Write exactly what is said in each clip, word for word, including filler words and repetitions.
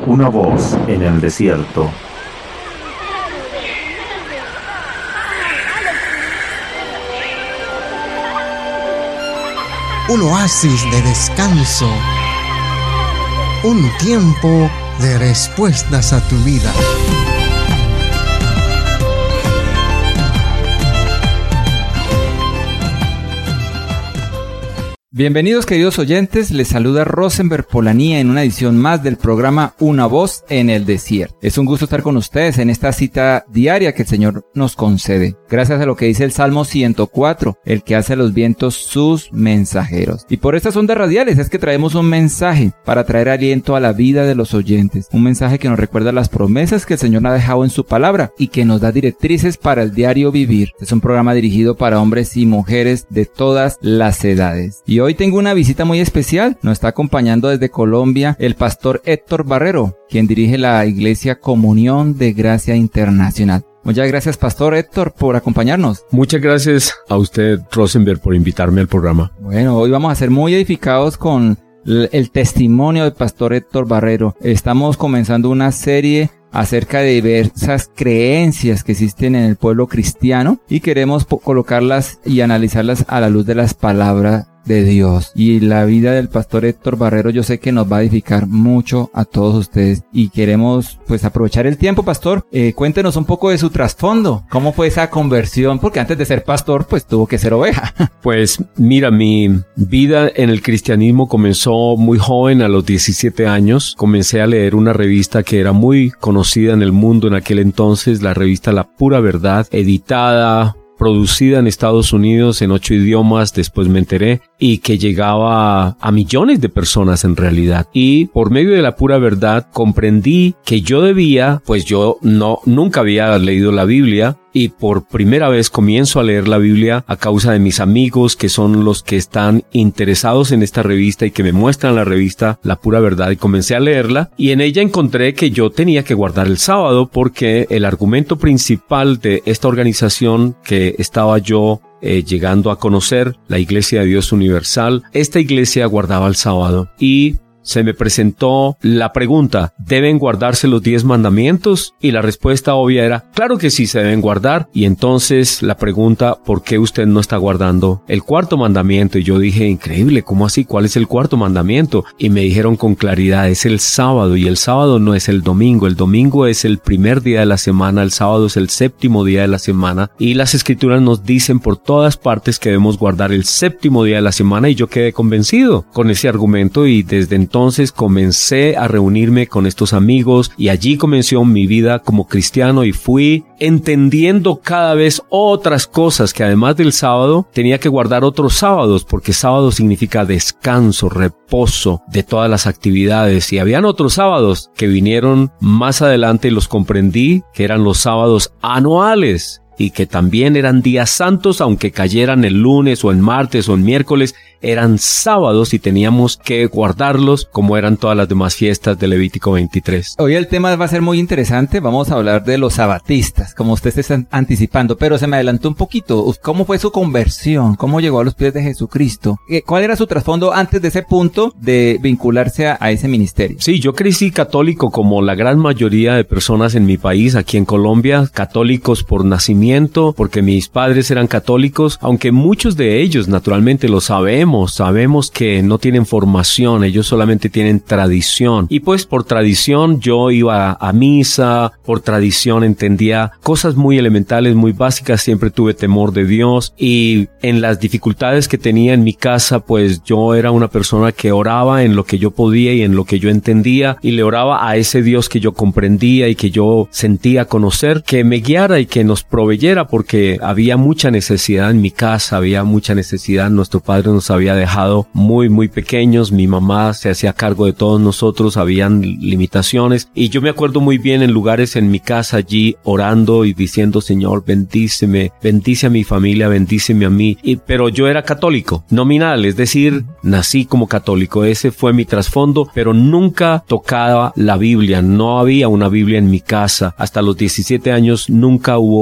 Una voz en el desierto. Un oasis de descanso. Un tiempo de respuestas a tu vida. Bienvenidos, queridos oyentes, les saluda Rosenberg Polanía en una edición más del programa Una Voz en el Desierto. Es un gusto estar con ustedes en esta cita diaria que el Señor nos concede, gracias a lo que dice el Salmo ciento cuatro, el que hace a los vientos sus mensajeros. Y por estas ondas radiales es que traemos un mensaje para traer aliento a la vida de los oyentes, un mensaje que nos recuerda las promesas que el Señor ha dejado en su palabra y que nos da directrices para el diario vivir. Es un programa dirigido para hombres y mujeres de todas las edades. Y hoy Hoy tengo una visita muy especial. Nos está acompañando desde Colombia el pastor Héctor Barrero, quien dirige la Iglesia Comunión de Gracia Internacional. Muchas gracias, pastor Héctor, por acompañarnos. Muchas gracias a usted, Rosenberg, por invitarme al programa. Bueno, hoy vamos a ser muy edificados con el testimonio del pastor Héctor Barrero. Estamos comenzando una serie acerca de diversas creencias que existen en el pueblo cristiano y queremos po- colocarlas y analizarlas a la luz de las palabras de Dios. Y la vida del pastor Héctor Barrero yo sé que nos va a edificar mucho a todos ustedes y queremos pues aprovechar el tiempo, pastor. Eh, cuéntenos un poco de su trasfondo. ¿Cómo fue esa conversión? Porque antes de ser pastor pues tuvo que ser oveja. Pues mira, mi vida en el cristianismo comenzó muy joven, a los diecisiete años. Comencé a leer una revista que era muy conocida en el mundo en aquel entonces, la revista La Pura Verdad, editada, producida en Estados Unidos en ocho idiomas, después me enteré, y que llegaba a millones de personas en realidad. Y por medio de La Pura Verdad comprendí que yo debía, pues yo no, nunca había leído la Biblia, y por primera vez comienzo a leer la Biblia a causa de mis amigos, que son los que están interesados en esta revista y que me muestran la revista La Pura Verdad, y comencé a leerla y en ella encontré que yo tenía que guardar el sábado porque el argumento principal de esta organización que estaba yo eh, llegando a conocer, la Iglesia de Dios Universal, esta iglesia guardaba el sábado y se me presentó la pregunta, ¿deben guardarse los diez mandamientos? Y la respuesta obvia era, claro que sí se deben guardar. Y entonces la pregunta, ¿por qué usted no está guardando el cuarto mandamiento? Y yo dije, increíble, ¿cómo así? ¿Cuál es el cuarto mandamiento? Y me dijeron con claridad, es el sábado, y el sábado no es el domingo. El domingo es el primer día de la semana, el sábado es el séptimo día de la semana. Y las escrituras nos dicen por todas partes que debemos guardar el séptimo día de la semana, y yo quedé convencido con ese argumento, y desde entonces Entonces comencé a reunirme con estos amigos y allí comenzó mi vida como cristiano y fui entendiendo cada vez otras cosas, que además del sábado tenía que guardar otros sábados, porque sábado significa descanso, reposo de todas las actividades, y habían otros sábados que vinieron más adelante y los comprendí, que eran los sábados anuales y que también eran días santos, aunque cayeran el lunes o el martes o el miércoles, eran sábados y teníamos que guardarlos como eran todas las demás fiestas de Levítico veintitrés. Hoy el tema va a ser muy interesante, vamos a hablar de los sabatistas, como usted se está anticipando, pero se me adelantó un poquito. ¿Cómo fue su conversión? ¿Cómo llegó a los pies de Jesucristo? ¿Cuál era su trasfondo antes de ese punto de vincularse a, a ese ministerio? Sí, yo crecí católico como la gran mayoría de personas en mi país, aquí en Colombia, católicos por nacimiento, porque mis padres eran católicos, aunque muchos de ellos naturalmente lo sabemos, sabemos que no tienen formación, ellos solamente tienen tradición. Y pues por tradición yo iba a misa, por tradición entendía cosas muy elementales, muy básicas, siempre tuve temor de Dios, y en las dificultades que tenía en mi casa, pues yo era una persona que oraba en lo que yo podía y en lo que yo entendía, y le oraba a ese Dios que yo comprendía y que yo sentía conocer, que me guiara y que nos proveyera, porque había mucha necesidad en mi casa, había mucha necesidad, nuestro padre nos había dejado muy muy pequeños, mi mamá se hacía cargo de todos nosotros, habían limitaciones, y yo me acuerdo muy bien en lugares en mi casa allí orando y diciendo, Señor, bendíceme, bendice a mi familia, bendíceme a mí, y, pero yo era católico, nominal, es decir, nací como católico, ese fue mi trasfondo, pero nunca tocaba la Biblia, no había una Biblia en mi casa, hasta los diecisiete años nunca hubo una Biblia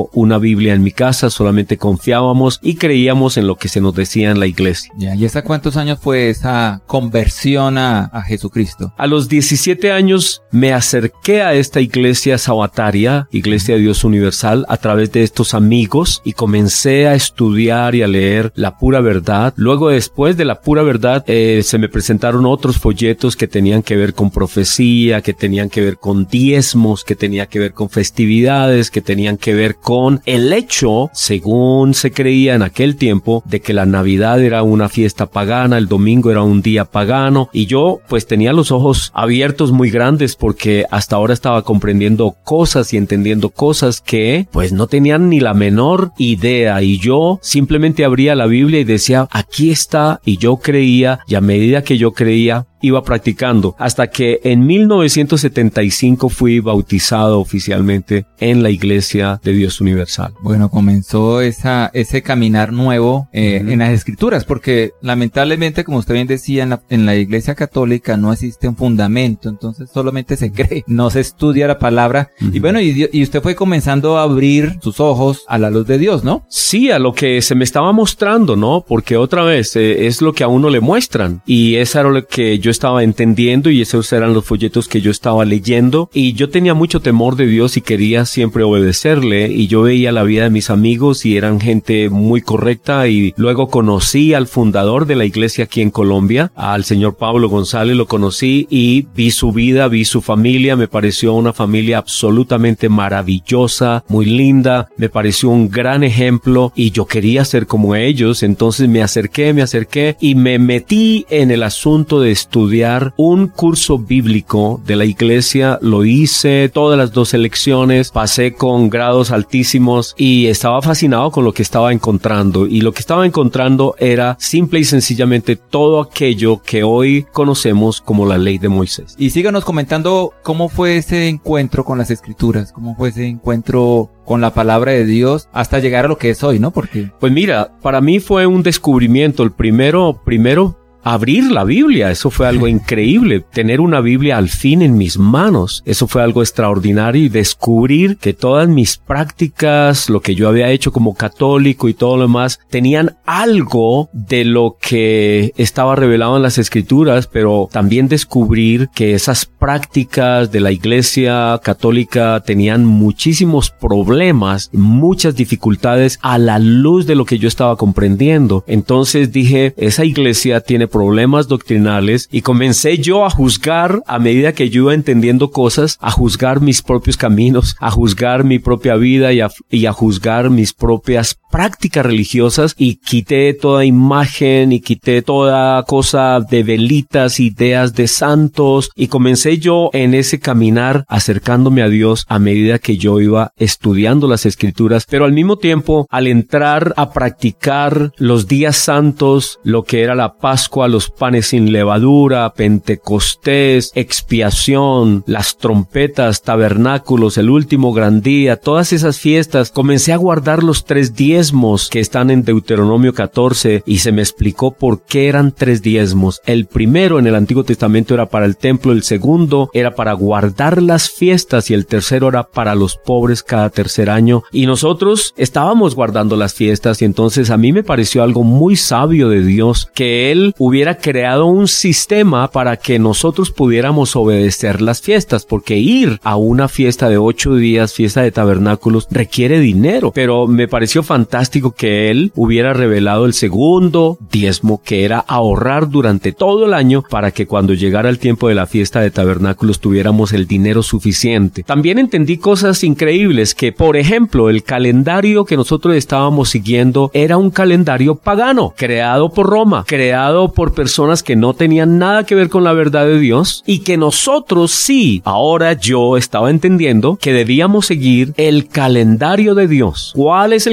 Biblia en mi casa, solamente confiábamos y creíamos en lo que se nos decía en la iglesia. Ya, ¿y hasta cuántos años fue esa conversión a, a Jesucristo? A los diecisiete años me acerqué a esta iglesia sabataria, Iglesia de Dios Universal, a través de estos amigos y comencé a estudiar y a leer la pura verdad. Luego, después de la pura verdad, eh, se me presentaron otros folletos que tenían que ver con profecía, que tenían que ver con diezmos, que tenían que ver con festividades, que tenían que ver con el hecho, según se creía en aquel tiempo, de que la Navidad era una fiesta pagana, el domingo era un día pagano, y yo pues tenía los ojos abiertos muy grandes porque hasta ahora estaba comprendiendo cosas y entendiendo cosas que pues no tenían ni la menor idea, y yo simplemente abría la Biblia y decía, aquí está, y yo creía, y a medida que yo creía, iba practicando, hasta que en mil novecientos setenta y cinco fui bautizado oficialmente en la Iglesia de Dios Universal. Bueno, comenzó esa, ese caminar nuevo eh, uh-huh. en las Escrituras, porque lamentablemente, como usted bien decía, en la, en la Iglesia Católica no existe un fundamento, entonces solamente se cree, no se estudia la palabra, uh-huh. y bueno, y, y usted fue comenzando a abrir sus ojos a la luz de Dios, ¿no? Sí, a lo que se me estaba mostrando, ¿no? Porque otra vez, eh, es lo que a uno le muestran, y eso era lo que yo estaba entendiendo, y esos eran los folletos que yo estaba leyendo, y yo tenía mucho temor de Dios y quería siempre obedecerle, y yo veía la vida de mis amigos y eran gente muy correcta, y luego conocí al fundador de la iglesia aquí en Colombia, al señor Pablo González, lo conocí y vi su vida, vi su familia, me pareció una familia absolutamente maravillosa, muy linda, me pareció un gran ejemplo y yo quería ser como ellos, entonces me acerqué, me acerqué y me metí en el asunto de estudiar estudiar un curso bíblico de la iglesia. Lo hice todas las dos elecciones, pasé con grados altísimos y estaba fascinado con lo que estaba encontrando, y lo que estaba encontrando era simple y sencillamente todo aquello que hoy conocemos como la ley de Moisés. Y síganos comentando cómo fue ese encuentro con las Escrituras, cómo fue ese encuentro con la palabra de Dios hasta llegar a lo que es hoy, ¿no? Porque pues mira, para mí fue un descubrimiento. El primero, primero abrir la Biblia, eso fue algo increíble, tener una Biblia al fin en mis manos, eso fue algo extraordinario, y descubrir que todas mis prácticas, lo que yo había hecho como católico y todo lo demás, tenían algo de lo que estaba revelado en las Escrituras, pero también descubrir que esas prácticas de la iglesia católica tenían muchísimos problemas, muchas dificultades a la luz de lo que yo estaba comprendiendo. Entonces dije, esa iglesia tiene problemas doctrinales, y comencé yo a juzgar a medida que yo iba entendiendo cosas, a juzgar mis propios caminos, a juzgar mi propia vida y a, y a juzgar mis propias prácticas religiosas, y quité toda imagen y quité toda cosa de velitas, ideas de santos, y comencé yo en ese caminar acercándome a Dios a medida que yo iba estudiando las Escrituras, pero al mismo tiempo al entrar a practicar los días santos, lo que era la Pascua, los panes sin levadura, Pentecostés, expiación, las trompetas, tabernáculos, el último gran día, todas esas fiestas, comencé a guardar los tres diezmos que están en Deuteronomio catorce, y se me explicó por qué eran tres diezmos. El primero en el Antiguo Testamento era para el templo, el segundo era para guardar las fiestas y el tercero era para los pobres cada tercer año, y nosotros estábamos guardando las fiestas, y entonces a mí me pareció algo muy sabio de Dios que Él hubiera creado un sistema para que nosotros pudiéramos obedecer las fiestas, porque ir a una fiesta de ocho días, fiesta de tabernáculos, requiere dinero, pero me pareció fantástico que Él hubiera revelado el segundo diezmo, que era ahorrar durante todo el año para que cuando llegara el tiempo de la fiesta de tabernáculos tuviéramos el dinero suficiente. También entendí cosas increíbles, que por ejemplo el calendario que nosotros estábamos siguiendo era un calendario pagano, creado por Roma, creado por personas que no tenían nada que ver con la verdad de Dios, y que nosotros sí, ahora yo estaba entendiendo que debíamos seguir el calendario de Dios. ¿Cuál es el calendario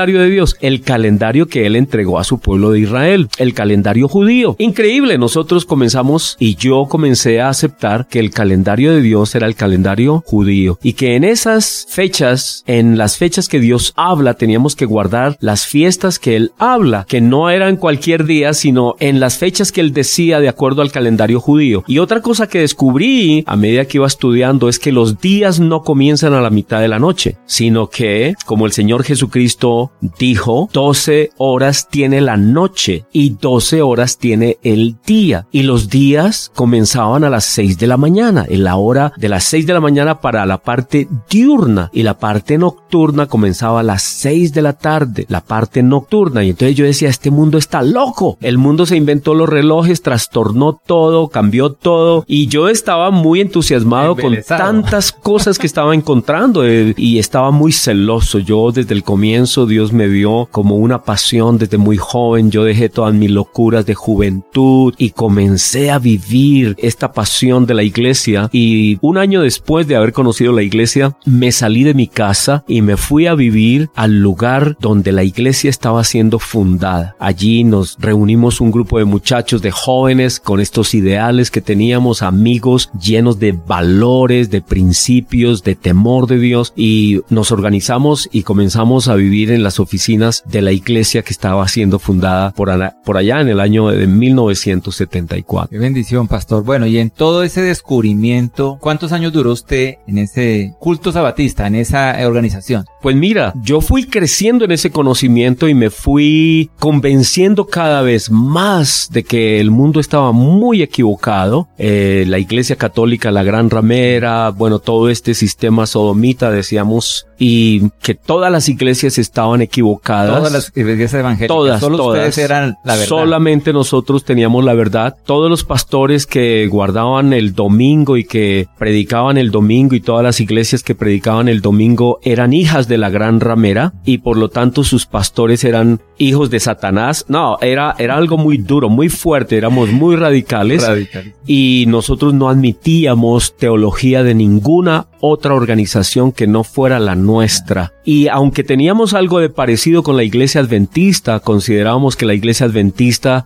calendario de Dios? El calendario que Él entregó a su pueblo de Israel, el calendario judío. Increíble, nosotros comenzamos y yo comencé a aceptar que el calendario de Dios era el calendario judío y que en esas fechas, en las fechas que Dios habla, teníamos que guardar las fiestas que Él habla, que no eran cualquier día, sino en las fechas que Él decía de acuerdo al calendario judío. Y otra cosa que descubrí a medida que iba estudiando es que los días no comienzan a la mitad de la noche, sino que, como el Señor Jesucristo dijo, doce horas tiene la noche y doce horas tiene el día. Y los días comenzaban a las seis de la mañana, en la hora de las seis de la mañana para la parte diurna, y la parte nocturna comenzaba a las seis de la tarde, la parte nocturna. Y entonces yo decía, este mundo está loco. El mundo se inventó los relojes, trastornó todo, cambió todo, y yo estaba muy entusiasmado con tantas cosas que estaba encontrando eh, y estaba muy celoso. Yo desde el comienzo Dios me dio como una pasión desde muy joven. Yo dejé todas mis locuras de juventud y comencé a vivir esta pasión de la iglesia, y un año después de haber conocido la iglesia me salí de mi casa y me fui a vivir al lugar donde la iglesia estaba siendo fundada. Allí nos reunimos un grupo de muchachos, de jóvenes con estos ideales que teníamos, amigos llenos de valores, de principios, de temor de Dios, y nos organizamos y comenzamos a vivir en las oficinas de la iglesia que estaba siendo fundada por, ala, por allá en el año de mil novecientos setenta y cuatro. Qué bendición, pastor. Bueno, y en todo ese descubrimiento, ¿cuántos años duró usted en ese culto sabatista, en esa organización? Pues mira, yo fui creciendo en ese conocimiento y me fui convenciendo cada vez más de que el mundo estaba muy equivocado. Eh, la Iglesia Católica, la Gran Ramera, bueno, todo este sistema sodomita, decíamos, y que todas las iglesias estaban equivocadas. Todas las iglesias evangélicas. Todas, Solo todas. ustedes eran la verdad. Solamente nosotros teníamos la verdad. Todos los pastores que guardaban el domingo y que predicaban el domingo, y todas las iglesias que predicaban el domingo eran hijas de la Gran Ramera, y por lo tanto sus pastores eran hijos de Satanás. No, era, era algo muy duro, muy fuerte, éramos muy radicales. Radical. Y nosotros no admitíamos teología de ninguna otra organización que no fuera la nuestra. Y aunque teníamos algo de parecido con la iglesia adventista, considerábamos que la iglesia adventista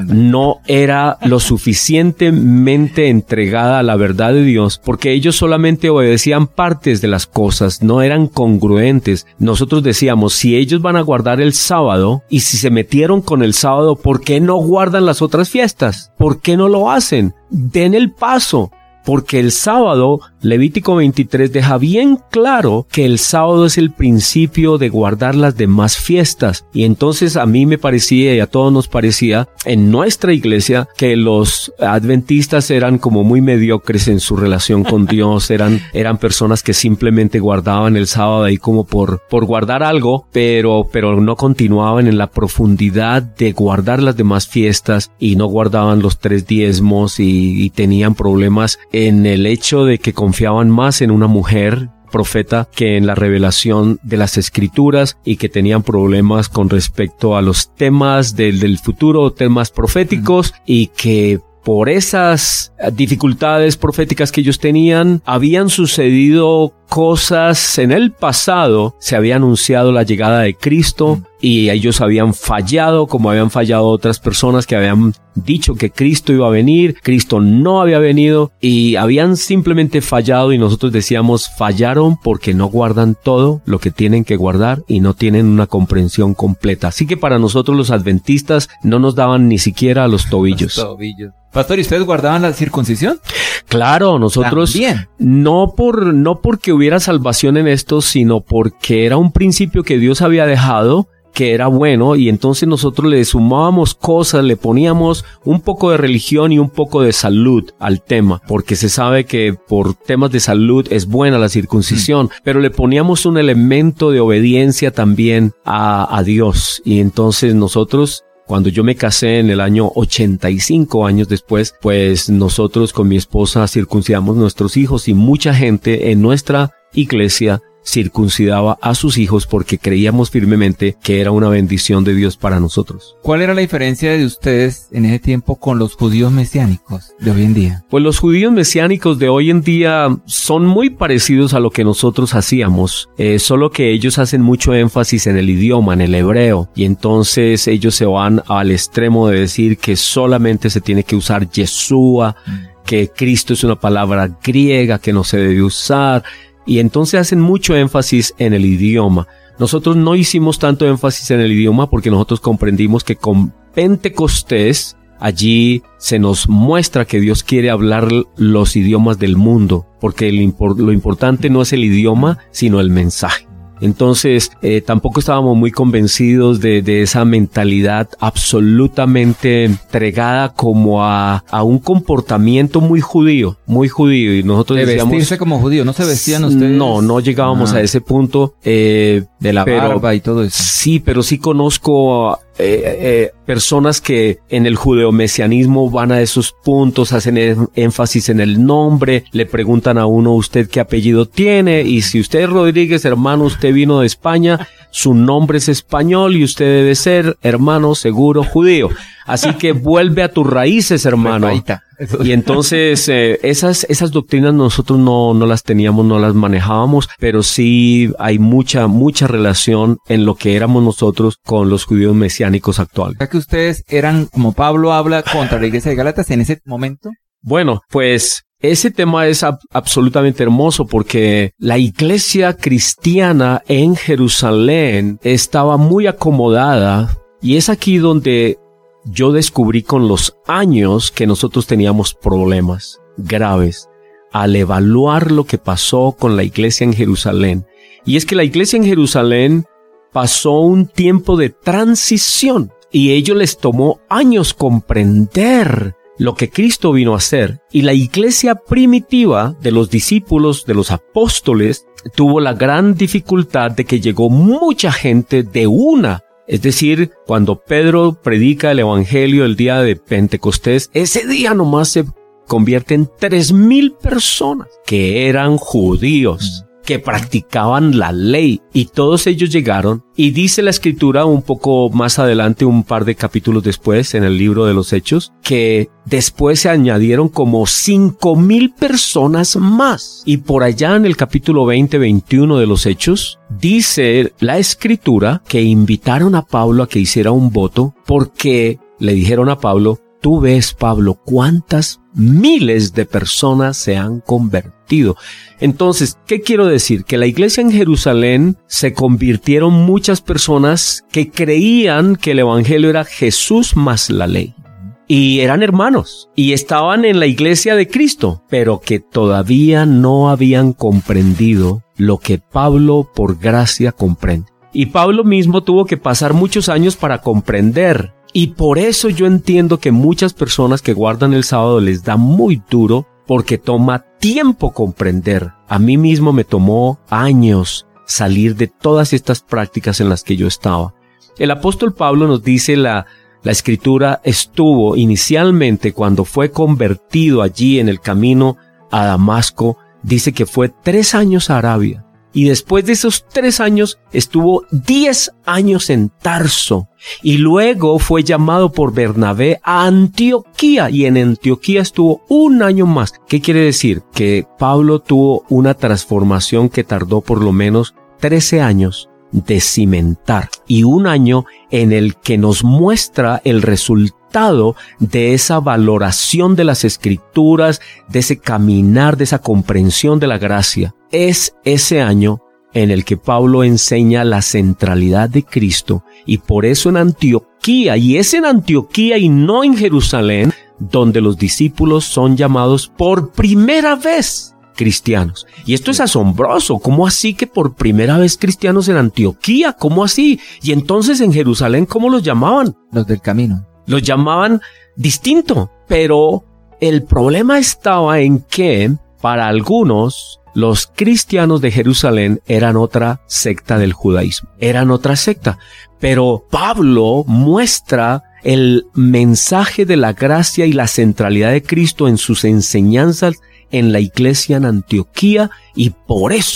no era lo suficientemente entregada a la verdad de Dios, porque ellos solamente obedecían partes de las cosas, no eran congruentes. Nosotros decíamos, si ellos van a guardar el sábado, y si se metieron con el sábado, ¿por qué no guardan las otras fiestas? ¿Por qué no lo hacen? Den el paso. Porque el sábado, Levítico veintitrés deja bien claro que el sábado es el principio de guardar las demás fiestas. Y entonces a mí me parecía, y a todos nos parecía, en nuestra iglesia, que los adventistas eran como muy mediocres en su relación con Dios. Eran, eran personas que simplemente guardaban el sábado ahí como por, por guardar algo, pero, pero no continuaban en la profundidad de guardar las demás fiestas, y no guardaban los tres diezmos, y, y tenían problemas en el hecho de que confiaban más en una mujer profeta que en la revelación de las escrituras, y que tenían problemas con respecto a los temas del, del futuro, temas proféticos, y que por esas dificultades proféticas que ellos tenían, habían sucedido cosas en el pasado. Se había anunciado la llegada de Cristo, y ellos habían fallado, como habían fallado otras personas que habían dicho que Cristo iba a venir. Cristo no había venido, y habían simplemente fallado, y nosotros decíamos, fallaron porque no guardan todo lo que tienen que guardar y no tienen una comprensión completa. Así que para nosotros los adventistas no nos daban ni siquiera a los tobillos. Los tobillos. Pastor, ¿y ustedes guardaban la circuncisión? Claro, nosotros ¿También? no por no porque hubiera salvación en esto, sino porque era un principio que Dios había dejado, que era bueno, y entonces nosotros le sumábamos cosas, le poníamos un poco de religión y un poco de salud al tema, porque se sabe que por temas de salud es buena la circuncisión, mm. pero le poníamos un elemento de obediencia también a, a Dios. Y entonces nosotros, cuando yo me casé en el año ochenta y cinco años después, pues nosotros con mi esposa circuncidamos nuestros hijos, y mucha gente en nuestra iglesia circuncidaba a sus hijos porque creíamos firmemente que era una bendición de Dios para nosotros. ¿Cuál era la diferencia de ustedes en ese tiempo con los judíos mesiánicos de hoy en día? Pues los judíos mesiánicos de hoy en día son muy parecidos a lo que nosotros hacíamos, eh, solo que ellos hacen mucho énfasis en el idioma, en el hebreo, y entonces ellos se van al extremo de decir que solamente se tiene que usar Yeshua, mm. que Cristo es una palabra griega que no se debe usar, y entonces hacen mucho énfasis en el idioma. Nosotros no hicimos tanto énfasis en el idioma porque nosotros comprendimos que con Pentecostés allí se nos muestra que Dios quiere hablar los idiomas del mundo, porque el impor- lo importante no es el idioma, sino el mensaje. Entonces, eh, tampoco estábamos muy convencidos de, de esa mentalidad absolutamente entregada como a, a un comportamiento muy judío, muy judío. Y nosotros de decíamos, vestirse como judío, ¿no se vestían ustedes? No, no llegábamos ah. a ese punto. Eh, de la pero, barba y todo eso. Sí, pero sí conozco eh, eh, personas que en el judeomesianismo van a esos puntos, hacen en, énfasis en el nombre, le preguntan a uno, ¿usted qué apellido tiene? Y si usted es Rodríguez, hermano, usted vino de España, su nombre es español y usted debe ser, hermano, seguro judío. Así que vuelve a tus raíces, hermano. Y entonces eh, esas esas doctrinas nosotros no no las teníamos, no las manejábamos, pero sí hay mucha mucha relación en lo que éramos nosotros con los judíos mesiánicos actuales. ¿Sabes que ustedes eran, como Pablo habla, contra la iglesia de Gálatas en ese momento? Bueno, pues ese tema es ab- absolutamente hermoso porque la iglesia cristiana en Jerusalén estaba muy acomodada y es aquí donde yo descubrí con los años que nosotros teníamos problemas graves al evaluar lo que pasó con la iglesia en Jerusalén. Y es que la iglesia en Jerusalén pasó un tiempo de transición y ellos les tomó años comprender lo que Cristo vino a hacer. Y la iglesia primitiva de los discípulos, de los apóstoles, tuvo la gran dificultad de que llegó mucha gente de una. Es decir, cuando Pedro predica el evangelio el día de Pentecostés, ese día nomás se convierte en tres mil personas que eran judíos, que practicaban la ley, y todos ellos llegaron, y dice la escritura un poco más adelante, un par de capítulos después, en el libro de los Hechos, que después se añadieron como cinco mil personas más. Y por allá en el capítulo veinte, veintiuno de los Hechos, dice la escritura que invitaron a Pablo a que hiciera un voto, porque le dijeron a Pablo, tú ves, Pablo, cuántas miles de personas se han convertido. Entonces, ¿qué quiero decir? Que la iglesia en Jerusalén se convirtieron muchas personas que creían que el evangelio era Jesús más la ley. Y eran hermanos, y estaban en la iglesia de Cristo, pero que todavía no habían comprendido lo que Pablo por gracia comprende. Y Pablo mismo tuvo que pasar muchos años para comprender. Y por eso yo entiendo que muchas personas que guardan el sábado les da muy duro porque toma tiempo comprender. A mí mismo me tomó años salir de todas estas prácticas en las que yo estaba. El apóstol Pablo nos dice la, la escritura estuvo inicialmente cuando fue convertido allí en el camino a Damasco, dice que fue tres años a Arabia. Y después de esos tres años estuvo diez años en Tarso. Y luego fue llamado por Bernabé a Antioquía. Y en Antioquía estuvo un año más. ¿Qué quiere decir? Que Pablo tuvo una transformación que tardó por lo menos trece años de cimentar. Y un año en el que nos muestra el resultado de esa valoración de las escrituras, de ese caminar, de esa comprensión de la gracia. Es ese año en el que Pablo enseña la centralidad de Cristo, y por eso en Antioquía, y es en Antioquía y no en Jerusalén, donde los discípulos son llamados por primera vez cristianos. Y esto es asombroso. ¿Cómo así que por primera vez cristianos en Antioquía? ¿Cómo así? Y entonces en Jerusalén, ¿cómo los llamaban? Los del camino. Los llamaban distinto, pero el problema estaba en que para algunos los cristianos de Jerusalén eran otra secta del judaísmo, eran otra secta, pero Pablo muestra el mensaje de la gracia y la centralidad de Cristo en sus enseñanzas en la iglesia en Antioquía, y por eso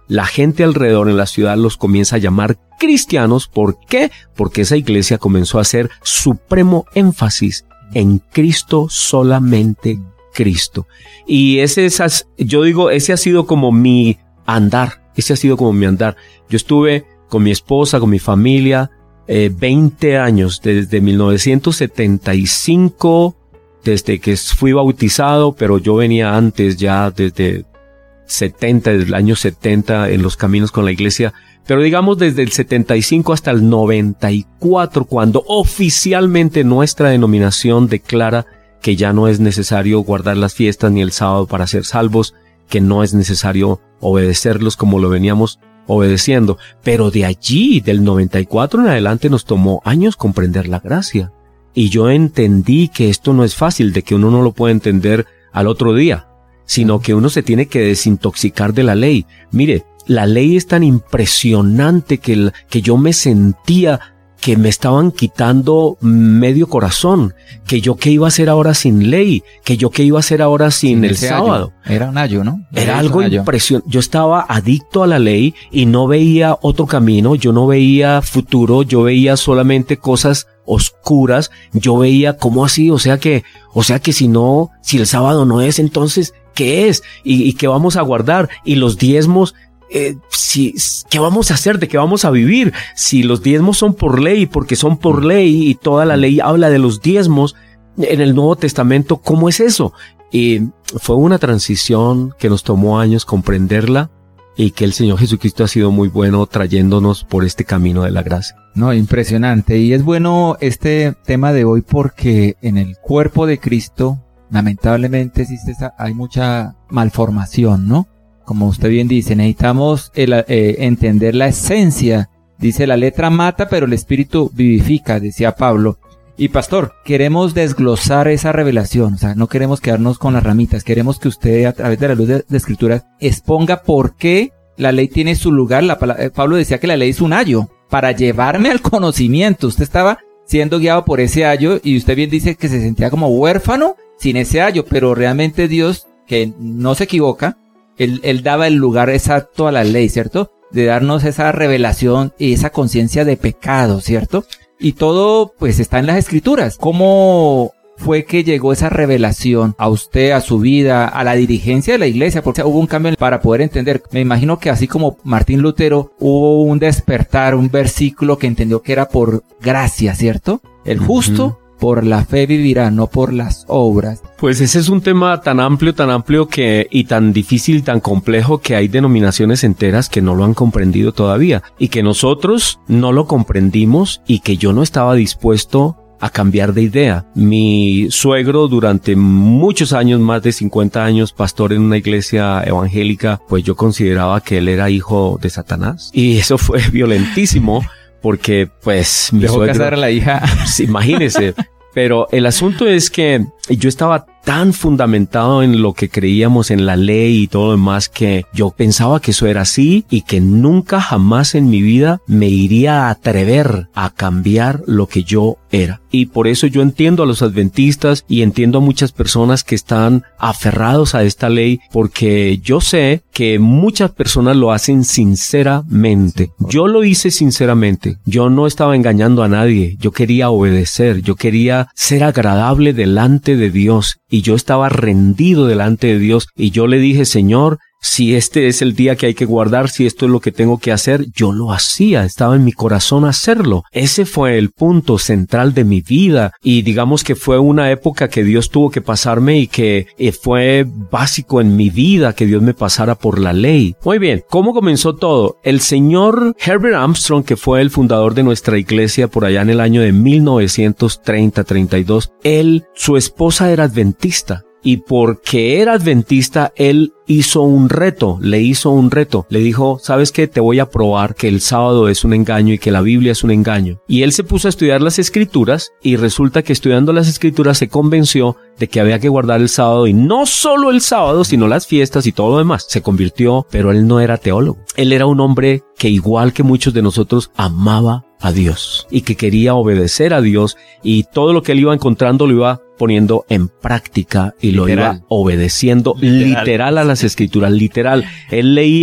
la gente alrededor en la ciudad los comienza a llamar cristianos. ¿Por qué? Porque esa iglesia comenzó a hacer supremo énfasis en Cristo, solamente Cristo. Y ese es, yo digo, ese ha sido como mi andar, ese ha sido como mi andar. Yo estuve con mi esposa, con mi familia, eh, veinte años, desde mil novecientos setenta y cinco, desde que fui bautizado, pero yo venía antes ya desde setenta, desde el año setenta en los caminos con la iglesia, pero digamos desde el setenta y cinco hasta el noventa y cuatro, cuando oficialmente nuestra denominación declara que ya no es necesario guardar las fiestas ni el sábado para ser salvos, que no es necesario obedecerlos como lo veníamos obedeciendo. Pero de allí, del noventa y cuatro en adelante, nos tomó años comprender la gracia. Y yo entendí que esto no es fácil, de que uno no lo puede entender al otro día, sino que uno se tiene que desintoxicar de la ley. Mire, la ley es tan impresionante que, el, que yo me sentía que me estaban quitando medio corazón, que yo qué iba a hacer ahora sin ley, que yo qué iba a hacer ahora sin, sin el sábado. Ayo. Era un ayo, ¿no? Era, Era algo impresionante. Yo estaba adicto a la ley y no veía otro camino, yo no veía futuro, yo veía solamente cosas oscuras, yo veía cómo así, o sea que, o sea que si no, si el sábado no es, entonces, ¿qué es? ¿Y, y qué vamos a guardar? Y los diezmos, Eh, si, ¿qué vamos a hacer? ¿De qué vamos a vivir? Si los diezmos son por ley, porque son por ley y toda la ley habla de los diezmos en el Nuevo Testamento, ¿cómo es eso? Y fue una transición que nos tomó años comprenderla y que el Señor Jesucristo ha sido muy bueno trayéndonos por este camino de la gracia. No, impresionante. Y es bueno este tema de hoy porque en el cuerpo de Cristo, lamentablemente existe esa, hay mucha malformación, ¿no? Como usted bien dice, necesitamos el, eh, entender la esencia. Dice, la letra mata, pero el espíritu vivifica, decía Pablo. Y pastor, queremos desglosar esa revelación, o sea, no queremos quedarnos con las ramitas, queremos que usted a través de la luz de, de escrituras exponga por qué la ley tiene su lugar. La, eh, Pablo decía que la ley es un ayo, para llevarme al conocimiento. Usted estaba siendo guiado por ese ayo y usted bien dice que se sentía como huérfano sin ese ayo, pero realmente Dios, que no se equivoca, Él, él daba el lugar exacto a la ley, ¿cierto? De darnos esa revelación y esa conciencia de pecado, ¿cierto? Y todo, pues, está en las escrituras. ¿Cómo fue que llegó esa revelación a usted, a su vida, a la dirigencia de la iglesia? Porque hubo un cambio para poder entender. Me imagino que así como Martín Lutero, hubo un despertar, un versículo que entendió que era por gracia, ¿cierto? El justo... Uh-huh. Por la fe vivirá, no por las obras. Pues ese es un tema tan amplio, tan amplio que y tan difícil, tan complejo que hay denominaciones enteras que no lo han comprendido todavía y que nosotros no lo comprendimos y que yo no estaba dispuesto a cambiar de idea. Mi suegro durante muchos años, más de cincuenta años, pastor en una iglesia evangélica, pues yo consideraba que él era hijo de Satanás y eso fue violentísimo. Porque, pues, mi Dejó suegro... casar a la hija. Sí, imagínese. Pero el asunto es que yo estaba tan fundamentado en lo que creíamos en la ley y todo lo demás que yo pensaba que eso era así y que nunca jamás en mi vida me iría a atrever a cambiar lo que yo era. Y por eso yo entiendo a los adventistas y entiendo a muchas personas que están aferrados a esta ley porque yo sé que muchas personas lo hacen sinceramente. Yo lo hice sinceramente. Yo no estaba engañando a nadie. Yo quería obedecer. Yo quería ser agradable delante de Dios. Y yo estaba rendido delante de Dios y yo le dije, Señor, si este es el día que hay que guardar, si esto es lo que tengo que hacer, yo lo hacía, estaba en mi corazón hacerlo. Ese fue el punto central de mi vida y digamos que fue una época que Dios tuvo que pasarme y que eh, fue básico en mi vida que Dios me pasara por la ley. Muy bien, ¿cómo comenzó todo? El señor Herbert Armstrong, que fue el fundador de nuestra iglesia por allá en el año de mil novecientos treinta treinta y dos, él, su esposa era adventista. Y porque era adventista, él hizo un reto, le hizo un reto. Le dijo, ¿sabes qué? Te voy a probar que el sábado es un engaño y que la Biblia es un engaño. Y él se puso a estudiar las escrituras y resulta que estudiando las escrituras se convenció de que había que guardar el sábado y no solo el sábado, sino las fiestas y todo lo demás. Se convirtió, pero él no era teólogo. Él era un hombre que igual que muchos de nosotros amaba a Dios y que quería obedecer a Dios y todo lo que él iba encontrando lo iba poniendo en práctica y literal. Lo iba obedeciendo literal. literal a las escrituras, literal. Él leía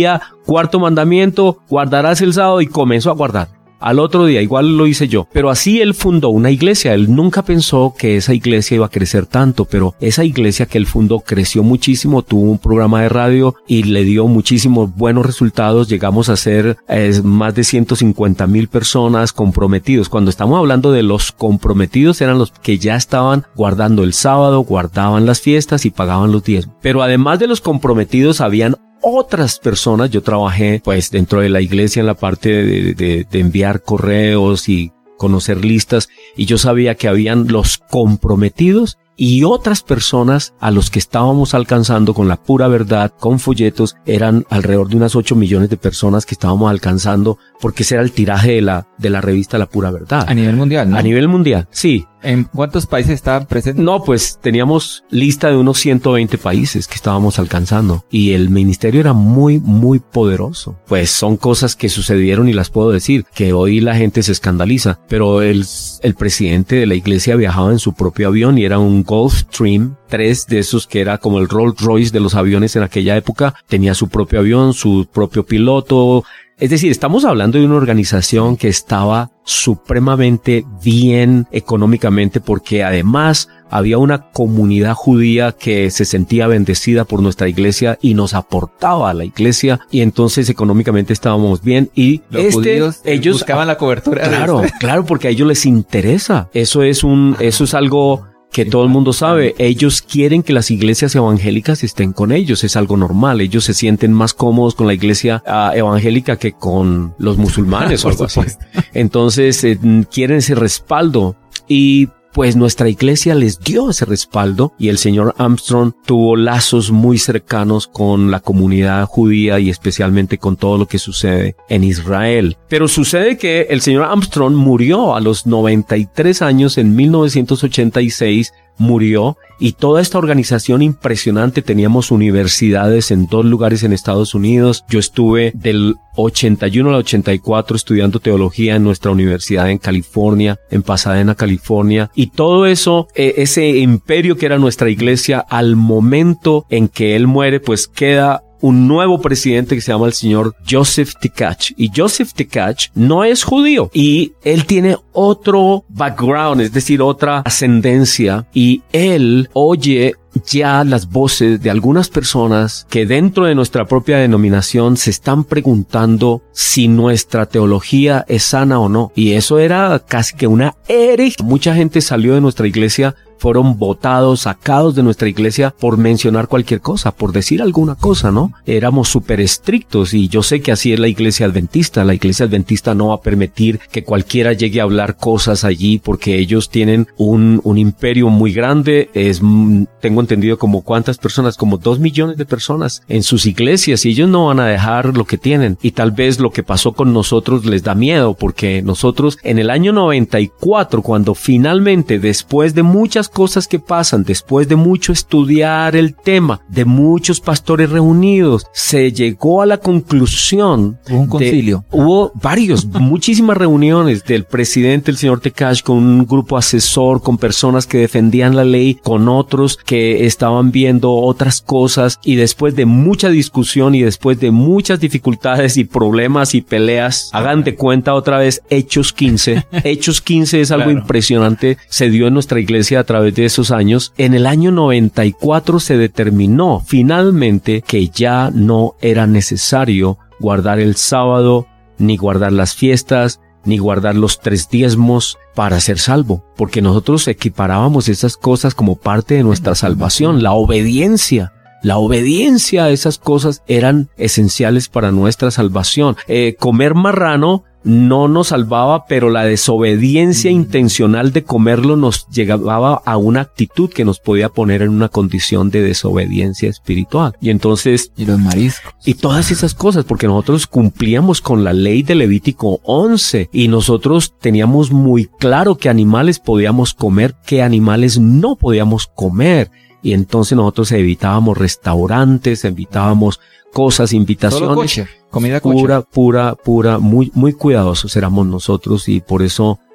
cuarto mandamiento, guardarás el sábado, y comenzó a guardar. Al otro día, igual lo hice yo. Pero así él fundó una iglesia. Él nunca pensó que esa iglesia iba a crecer tanto, pero esa iglesia que él fundó creció muchísimo, tuvo un programa de radio y le dio muchísimos buenos resultados. Llegamos a ser eh, más de ciento cincuenta mil personas comprometidos. Cuando estamos hablando de los comprometidos, eran los que ya estaban guardando el sábado, guardaban las fiestas y pagaban los diezmos. Pero además de los comprometidos, habían otras personas. Yo trabajé pues dentro de la iglesia en la parte de, de, de enviar correos y conocer listas, y yo sabía que habían los comprometidos y otras personas a los que estábamos alcanzando con la pura verdad, con folletos. Eran alrededor de unas ocho millones de personas que estábamos alcanzando, porque ese era el tiraje de la, de la revista La Pura Verdad. A nivel mundial, ¿no? A nivel mundial, sí. ¿En cuántos países estaban presentes? No, pues teníamos lista de unos ciento veinte países que estábamos alcanzando, y el ministerio era muy, muy poderoso. Pues son cosas que sucedieron y las puedo decir, que hoy la gente se escandaliza, pero el, el presidente de la iglesia viajaba en su propio avión y era un Gulfstream tres de esos que era como el Rolls Royce de los aviones en aquella época. Tenía su propio avión, su propio piloto. Es decir, estamos hablando de una organización que estaba supremamente bien económicamente, porque además había una comunidad judía que se sentía bendecida por nuestra iglesia y nos aportaba a la iglesia, y entonces económicamente estábamos bien. Y los este, judíos ellos buscaban la cobertura. Claro, de este. claro, porque a ellos les interesa. Eso es un, eso es algo que todo el mundo sabe. Ellos quieren que las iglesias evangélicas estén con ellos, es algo normal. Ellos se sienten más cómodos con la iglesia uh, evangélica que con los musulmanes o algo así. Entonces eh, quieren ese respaldo, y pues nuestra iglesia les dio ese respaldo, y el señor Armstrong tuvo lazos muy cercanos con la comunidad judía y especialmente con todo lo que sucede en Israel. Pero sucede que el señor Armstrong murió a los noventa y tres años en mil novecientos ochenta y seis. Murió, y toda esta organización impresionante. Teníamos universidades en dos lugares en Estados Unidos. Yo estuve del ochenta y uno al ochenta y cuatro estudiando teología en nuestra universidad en California, en Pasadena, California, y todo eso, eh, ese imperio que era nuestra iglesia, al momento en que él muere, pues queda un nuevo presidente que se llama el señor Joseph Tkach. Y Joseph Tkach no es judío, y él tiene otro background, es decir, otra ascendencia, y él oye ya las voces de algunas personas que dentro de nuestra propia denominación se están preguntando si nuestra teología es sana o no. Y eso era casi que una herejía. Mucha gente salió de nuestra iglesia, fueron votados, sacados de nuestra iglesia por mencionar cualquier cosa, por decir alguna cosa, ¿no? Éramos súper estrictos, y yo sé que así es la iglesia adventista. La iglesia adventista no va a permitir que cualquiera llegue a hablar cosas allí, porque ellos tienen un, un imperio muy grande. Es, tengo entendido como cuántas personas, como dos millones de personas en sus iglesias, y ellos no van a dejar lo que tienen. Y tal vez lo que pasó con nosotros les da miedo, porque nosotros en el año noventa y cuatro, cuando finalmente, después de muchas cosas que pasan, después de mucho estudiar el tema, de muchos pastores reunidos, se llegó a la conclusión. Hubo un concilio. De, hubo varios, muchísimas reuniones del presidente, el señor Tkach, con un grupo asesor, con personas que defendían la ley, con otros que estaban viendo otras cosas, y después de mucha discusión y después de muchas dificultades y problemas y peleas, hagan de cuenta otra vez Hechos quince. Hechos quince es algo claro. impresionante, se dio en nuestra iglesia a través de esos años. En el año noventa y cuatro se determinó finalmente que ya no era necesario guardar el sábado, ni guardar las fiestas, ni guardar los tres diezmos para ser salvo, porque nosotros equiparábamos esas cosas como parte de nuestra salvación. La obediencia, la obediencia a esas cosas eran esenciales para nuestra salvación. Eh, comer marrano no nos salvaba, pero la desobediencia intencional de comerlo nos llevaba a una actitud que nos podía poner en una condición de desobediencia espiritual. Y entonces... Y los mariscos. Y todas esas cosas, porque nosotros cumplíamos con la ley de Levítico once, y nosotros teníamos muy claro qué animales podíamos comer, qué animales no podíamos comer. Y entonces nosotros evitábamos restaurantes, evitábamos cosas, invitaciones. Solo kosher, comida kosher. Pura, pura, pura, muy, muy cuidadosos éramos nosotros, y por eso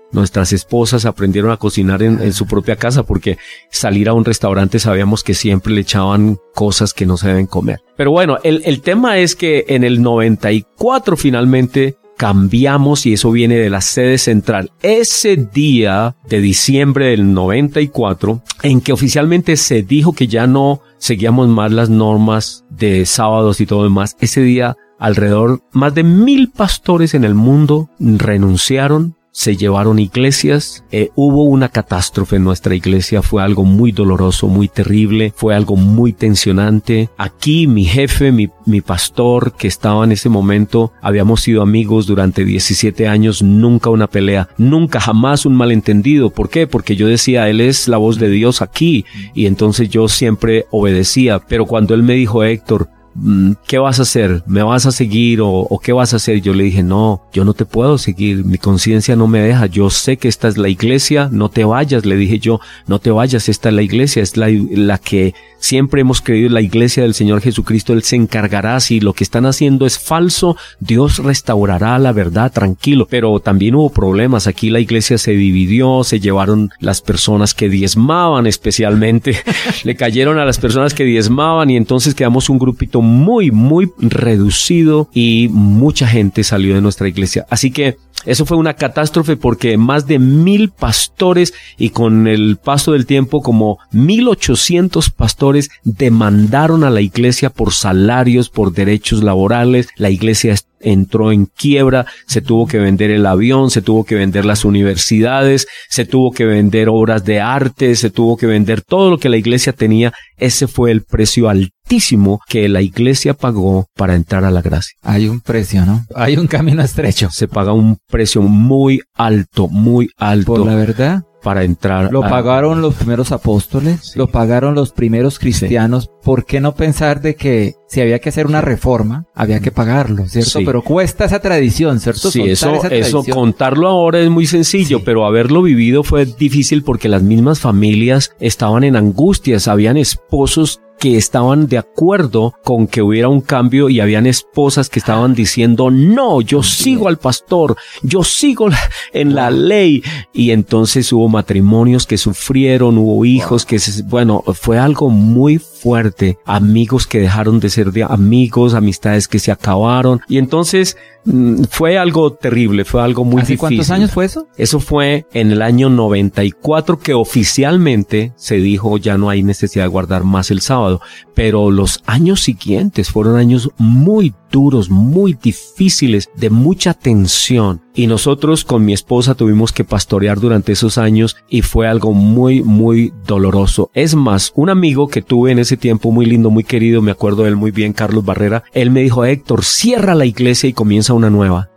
Nuestras esposas aprendieron a cocinar en, en su propia casa porque salir a un restaurante sabíamos que siempre le echaban cosas que no se deben comer. Pero bueno, el, el tema es que en el noventa y cuatro finalmente cambiamos y eso viene de la sede central. Ese día de diciembre del noventa y cuatro, en que oficialmente se dijo que ya no seguíamos más las normas de sábados y todo demás, ese día alrededor más de mil pastores en el mundo renunciaron, se llevaron iglesias, eh, hubo una catástrofe en nuestra iglesia, fue algo muy doloroso, muy terrible, fue algo muy tensionante. Aquí mi jefe, mi, mi pastor que estaba en ese momento, habíamos sido amigos durante diecisiete años, nunca una pelea, nunca jamás un malentendido. ¿Por qué? Porque yo decía, él es la voz de Dios aquí, y entonces yo siempre obedecía, pero cuando él me dijo, Héctor, ¿qué vas a hacer? ¿Me vas a seguir o, o qué vas a hacer? Yo le dije, no, yo no te puedo seguir, mi conciencia no me deja, yo sé que esta es la iglesia, no te vayas, le dije yo, no te vayas, esta es la iglesia, es la, la que siempre hemos creído, la iglesia del Señor Jesucristo, Él se encargará, si lo que están haciendo es falso, Dios restaurará la verdad, tranquilo. Pero también hubo problemas, aquí la iglesia se dividió, se llevaron las personas que diezmaban especialmente, le cayeron a las personas que diezmaban y entonces quedamos un grupito muy, muy reducido y mucha gente salió de nuestra iglesia. Así que eso fue una catástrofe porque más de mil pastores y con el paso del tiempo como mil ochocientos pastores demandaron a la iglesia por salarios, por derechos laborales. La iglesia entró en quiebra, se tuvo que vender el avión, se tuvo que vender las universidades, se tuvo que vender obras de arte, se tuvo que vender todo lo que la iglesia tenía. Ese fue el precio altísimo que la iglesia pagó para entrar a la gracia. Hay un precio, ¿no? Hay un camino estrecho. Se paga un precio muy alto, muy alto. Por la verdad. Para entrar. Lo a... pagaron los primeros apóstoles, sí. Lo pagaron los primeros cristianos. Sí. ¿Por qué no pensar de que si había que hacer una reforma, había que pagarlo, ¿cierto? Sí. Pero cuesta esa tradición, ¿cierto? Sí, eso, eso contarlo ahora es muy sencillo, sí. Pero haberlo vivido fue difícil porque las mismas familias estaban en angustias, habían esposos que estaban de acuerdo con que hubiera un cambio y habían esposas que estaban diciendo, no, yo sigo al pastor, yo sigo en la ley. Y entonces hubo matrimonios que sufrieron, hubo hijos que, se, bueno, fue algo muy fuerte, amigos que dejaron de ser de amigos, amistades que se acabaron. Y entonces mmm, fue algo terrible, fue algo muy ¿Hace difícil. ¿Cuántos años fue eso? Eso fue en el año noventa y cuatro que oficialmente se dijo ya no hay necesidad de guardar más el sábado. Pero los años siguientes fueron años muy duros, muy difíciles, de mucha tensión. Y nosotros con mi esposa tuvimos que pastorear durante esos años y fue algo muy, muy doloroso. Es más, un amigo que tuve en ese tiempo muy lindo, muy querido, me acuerdo de él muy bien, Carlos Barrera, él me dijo, Héctor, cierra la iglesia y comienza una nueva.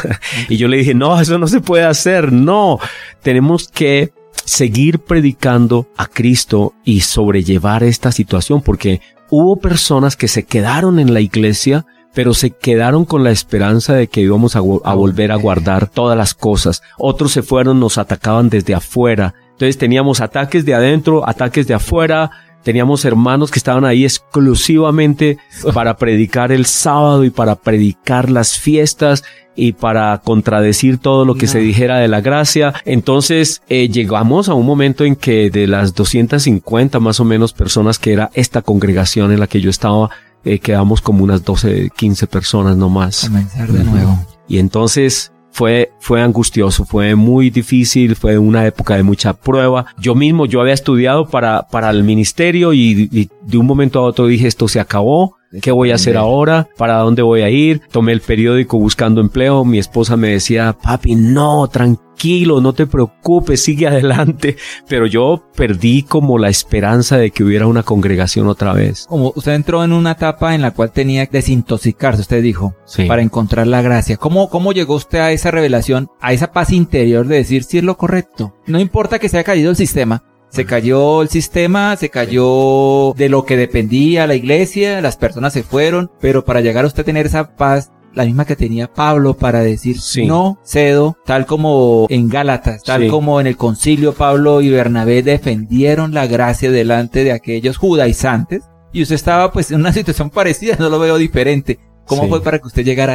Y yo le dije, no, eso no se puede hacer, no, tenemos que seguir predicando a Cristo y sobrellevar esta situación, porque hubo personas que se quedaron en la iglesia, pero se quedaron con la esperanza de que íbamos a, a volver a guardar todas las cosas. Otros se fueron, nos atacaban desde afuera. Entonces teníamos ataques de adentro, ataques de afuera. Teníamos hermanos que estaban ahí exclusivamente para predicar el sábado y para predicar las fiestas y para contradecir todo lo que no. se dijera de la gracia. Entonces eh, llegamos a un momento en que de las doscientas cincuenta más o menos personas que era esta congregación en la que yo estaba, eh, quedamos como unas doce, quince personas nomás. Comenzar de nuevo. Y entonces Fue, fue angustioso, fue muy difícil, fue una época de mucha prueba. Yo mismo, yo había estudiado para, para el ministerio y, y de un momento a otro dije, esto se acabó. ¿Qué voy a hacer ahora? ¿Para dónde voy a ir? Tomé el periódico buscando empleo. Mi esposa me decía, papi, no, tranquilo, no te preocupes, sigue adelante. Pero yo perdí como la esperanza de que hubiera una congregación otra vez. Como usted entró en una etapa en la cual tenía que desintoxicarse, usted dijo, sí. para encontrar la gracia. ¿Cómo, cómo llegó usted a esa revelación, a esa paz interior de decir si es lo correcto? No importa que se haya caído el sistema. Se cayó el sistema, se cayó de lo que dependía la iglesia, las personas se fueron, pero para llegar a usted a tener esa paz, la misma que tenía Pablo para decir, sí. no cedo, tal como en Gálatas, tal sí. como en el concilio Pablo y Bernabé defendieron la gracia delante de aquellos judaizantes, y usted estaba pues en una situación parecida, no lo veo diferente. ¿Cómo sí. fue para que usted llegara a esa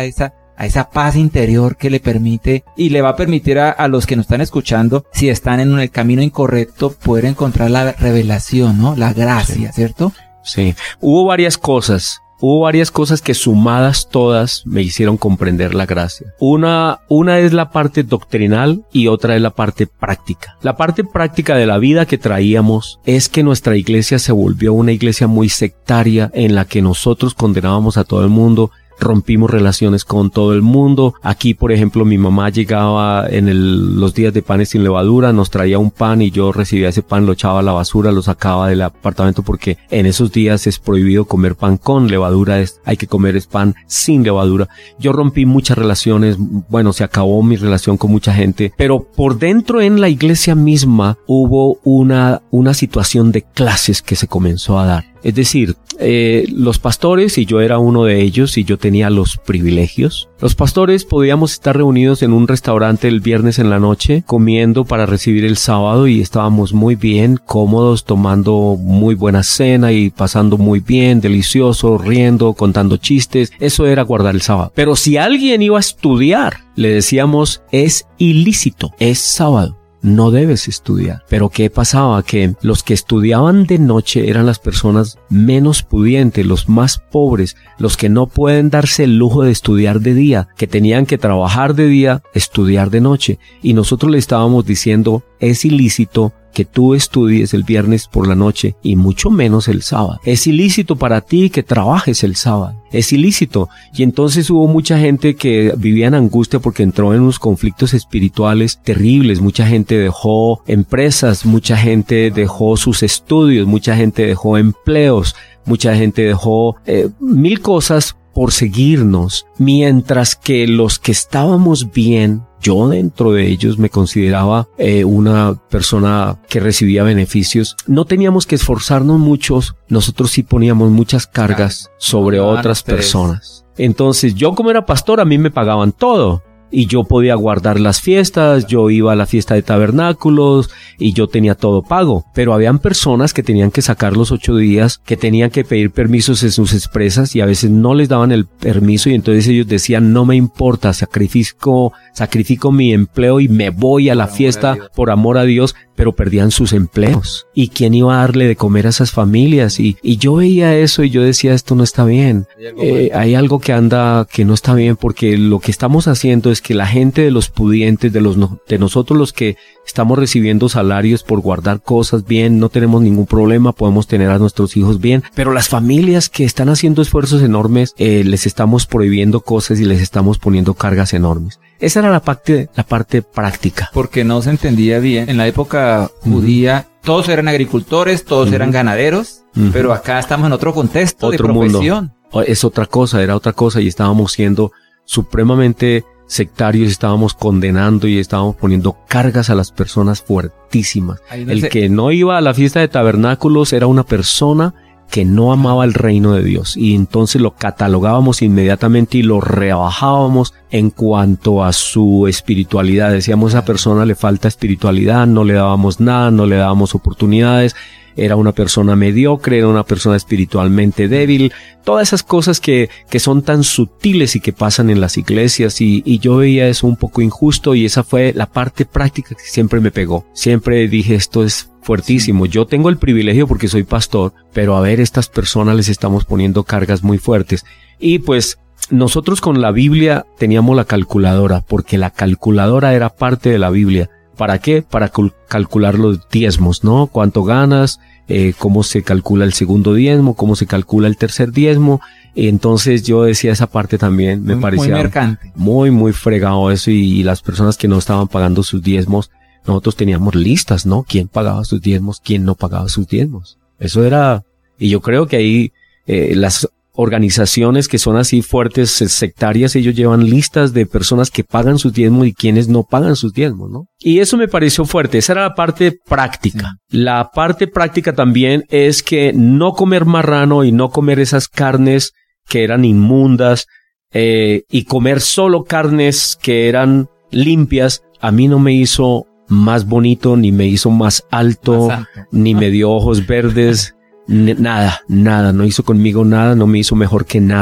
a esa paz interior que le permite y le va a permitir a, a los que nos están escuchando, si están en el camino incorrecto, poder encontrar la revelación, ¿no? La gracia, sí. ¿Cierto? Sí. Hubo varias cosas. Hubo varias cosas que sumadas todas me hicieron comprender la gracia. Una, una es la parte doctrinal y otra es la parte práctica. La parte práctica de la vida que traíamos es que nuestra iglesia se volvió una iglesia muy sectaria en la que nosotros condenábamos a todo el mundo. Rompimos relaciones con todo el mundo. Aquí, por ejemplo, mi mamá llegaba en el, los días de panes sin levadura, nos traía un pan y yo recibía ese pan, lo echaba a la basura, lo sacaba del apartamento porque en esos días es prohibido comer pan con levadura, es, hay que comer es pan sin levadura. Yo rompí muchas relaciones, bueno, se acabó mi relación con mucha gente, pero por dentro en la iglesia misma hubo una, una situación de clases que se comenzó a dar. Es decir, eh, los pastores, y yo era uno de ellos, y yo tenía los privilegios. Los pastores podíamos estar reunidos en un restaurante el viernes en la noche, comiendo para recibir el sábado, y estábamos muy bien, cómodos, tomando muy buena cena y pasando muy bien, delicioso, riendo, contando chistes. Eso era guardar el sábado. Pero si alguien iba a estudiar, le decíamos, es ilícito, es sábado. No debes estudiar. Pero ¿qué pasaba? Que los que estudiaban de noche eran las personas menos pudientes, los más pobres, los que no pueden darse el lujo de estudiar de día, que tenían que trabajar de día, estudiar de noche. Y nosotros le estábamos diciendo, es ilícito que tú estudies el viernes por la noche y mucho menos el sábado. Es ilícito para ti que trabajes el sábado. Es ilícito. Y entonces hubo mucha gente que vivía en angustia porque entró en unos conflictos espirituales terribles. Mucha gente dejó empresas, mucha gente dejó sus estudios, mucha gente dejó empleos, mucha gente dejó eh, mil cosas por seguirnos, mientras que los que estábamos bien, yo dentro de ellos me consideraba eh, una persona que recibía beneficios. No teníamos que esforzarnos muchos, nosotros sí poníamos muchas cargas sobre otras personas. Entonces yo como era pastor a mí me pagaban todo. Y yo podía guardar las fiestas, yo iba a la fiesta de tabernáculos y yo tenía todo pago. Pero habían personas que tenían que sacar los ocho días, que tenían que pedir permisos en sus empresas y a veces no les daban el permiso y entonces ellos decían, no me importa, sacrifico, sacrifico mi empleo y me voy a la fiesta por amor a Dios, pero perdían sus empleos. ¿Y quién iba a darle de comer a esas familias? Y, y yo veía eso y yo decía, esto no está bien. Eh, hay algo que anda, que no está bien porque lo que estamos haciendo es que la gente de los pudientes, de los de nosotros los que estamos recibiendo salarios por guardar cosas bien, no tenemos ningún problema, podemos tener a nuestros hijos bien, pero las familias que están haciendo esfuerzos enormes, eh, les estamos prohibiendo cosas y les estamos poniendo cargas enormes. Esa era la parte, la parte práctica. Porque no se entendía bien. En la época uh-huh. judía, todos eran agricultores, todos uh-huh. eran ganaderos, uh-huh. pero acá estamos en otro contexto otro de profesión. Mundo. Es otra cosa, era otra cosa y estábamos siendo supremamente sectarios, estábamos condenando y estábamos poniendo cargas a las personas fuertísimas. No el sé. que no iba a la fiesta de tabernáculos era una persona que no amaba el reino de Dios y entonces lo catalogábamos inmediatamente y lo rebajábamos en cuanto a su espiritualidad. Decíamos, a esa persona le falta espiritualidad, no le dábamos nada, no le dábamos oportunidades. Era una persona mediocre, era una persona espiritualmente débil, todas esas cosas que, que son tan sutiles y que pasan en las iglesias y, y yo veía eso un poco injusto y esa fue la parte práctica que siempre me pegó. Siempre dije, esto es fuertísimo. Yo tengo el privilegio porque soy pastor, pero a ver, estas personas les estamos poniendo cargas muy fuertes. Y pues nosotros con la Biblia teníamos la calculadora, porque la calculadora era parte de la Biblia. ¿Para qué? Para cal- calcular los diezmos, ¿no? ¿Cuánto ganas? Eh, ¿Cómo se calcula el segundo diezmo? ¿Cómo se calcula el tercer diezmo? Entonces yo decía esa parte también, me muy, parecía muy mercante. Muy, muy fregado eso y, y las personas que no estaban pagando sus diezmos, nosotros teníamos listas, ¿no? ¿Quién pagaba sus diezmos? ¿Quién no pagaba sus diezmos? Eso era, y yo creo que ahí eh, las organizaciones que son así fuertes, sectarias, ellos llevan listas de personas que pagan sus diezmos y quienes no pagan sus diezmos, ¿no? Y eso me pareció fuerte, esa era la parte práctica. Sí. La parte práctica también es que no comer marrano y no comer esas carnes que eran inmundas eh, y comer solo carnes que eran limpias, a mí no me hizo más bonito, ni me hizo más alto, más ni me dio ojos verdes. Nada, nada, no hizo conmigo nada, no me hizo mejor que nadie.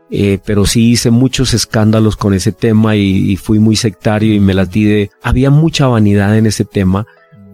Eh, pero sí hice muchos escándalos con ese tema y, y fui muy sectario y me las di de... Había mucha vanidad en ese tema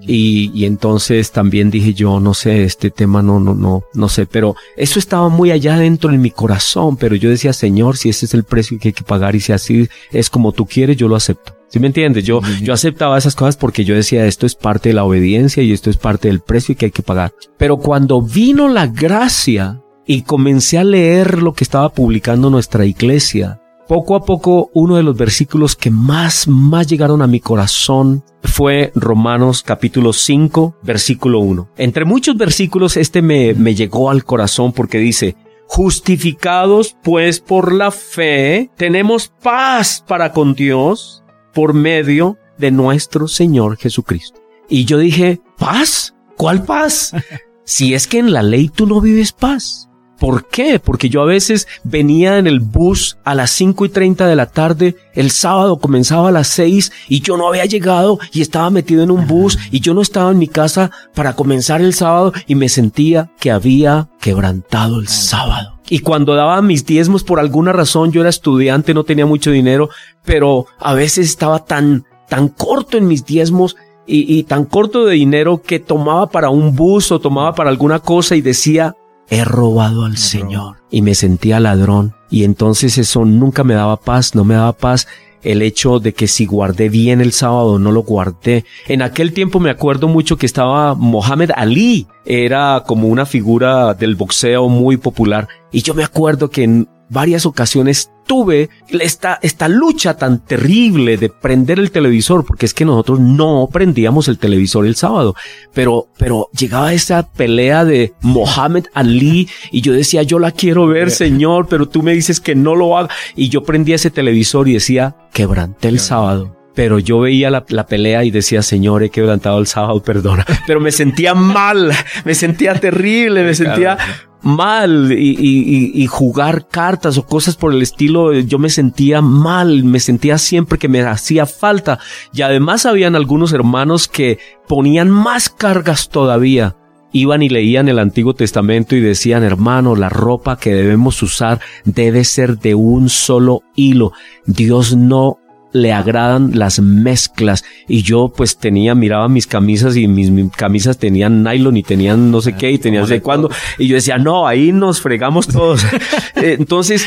y, y entonces también dije yo, no sé, este tema no, no, no, no sé, pero eso estaba muy allá dentro de mi corazón, pero yo decía, Señor, si ese es el precio que hay que pagar y si así es como tú quieres, yo lo acepto. ¿Sí me entiendes? Yo, yo aceptaba esas cosas porque yo decía, esto es parte de la obediencia y esto es parte del precio que hay que pagar. Pero cuando vino la gracia y comencé a leer lo que estaba publicando nuestra iglesia, poco a poco uno de los versículos que más, más llegaron a mi corazón fue Romanos capítulo cinco, versículo uno. Entre muchos versículos este me, me llegó al corazón porque dice, justificados pues por la fe, tenemos paz para con Dios por medio de nuestro Señor Jesucristo. Y yo dije, ¿paz? ¿Cuál paz? Si es que en la ley tú no vives paz. ¿Por qué? Porque yo a veces venía en el bus a las cinco y treinta de la tarde, el sábado comenzaba a las seis y yo no había llegado y estaba metido en un bus y yo no estaba en mi casa para comenzar el sábado y me sentía que había quebrantado el sábado. Y cuando daba mis diezmos por alguna razón, yo era estudiante, no tenía mucho dinero, pero a veces estaba tan, tan corto en mis diezmos y, y tan corto de dinero que tomaba para un bus o tomaba para alguna cosa y decía, he robado al Señor. Y me sentía ladrón. Y entonces eso nunca me daba paz, no me daba paz. El hecho de que si guardé bien el sábado, no lo guardé. En aquel tiempo me acuerdo mucho que estaba Muhammad Ali. Era como una figura del boxeo muy popular. Y yo me acuerdo que en varias ocasiones tuve esta, esta lucha tan terrible de prender el televisor, porque es que nosotros no prendíamos el televisor el sábado, pero, pero llegaba esa pelea de Muhammad Ali y yo decía, yo la quiero ver, Señor, pero tú me dices que no lo haga. Y yo prendía ese televisor y decía, quebranté el sábado. Pero yo veía la, la pelea y decía, Señor, he quebrantado el sábado, perdona. Pero me sentía mal, me sentía terrible, me sentía mal y, y, y jugar cartas o cosas por el estilo, yo me sentía mal, me sentía siempre que me hacía falta. Y además habían algunos hermanos que ponían más cargas todavía. Iban y leían el Antiguo Testamento y decían, hermano, la ropa que debemos usar debe ser de un solo hilo. Dios no le agradan las mezclas. Y yo pues tenía, miraba mis camisas y mis, mis camisas tenían nylon y tenían no sé qué y tenían no sé cuándo. Y yo decía, no, ahí nos fregamos todos. Entonces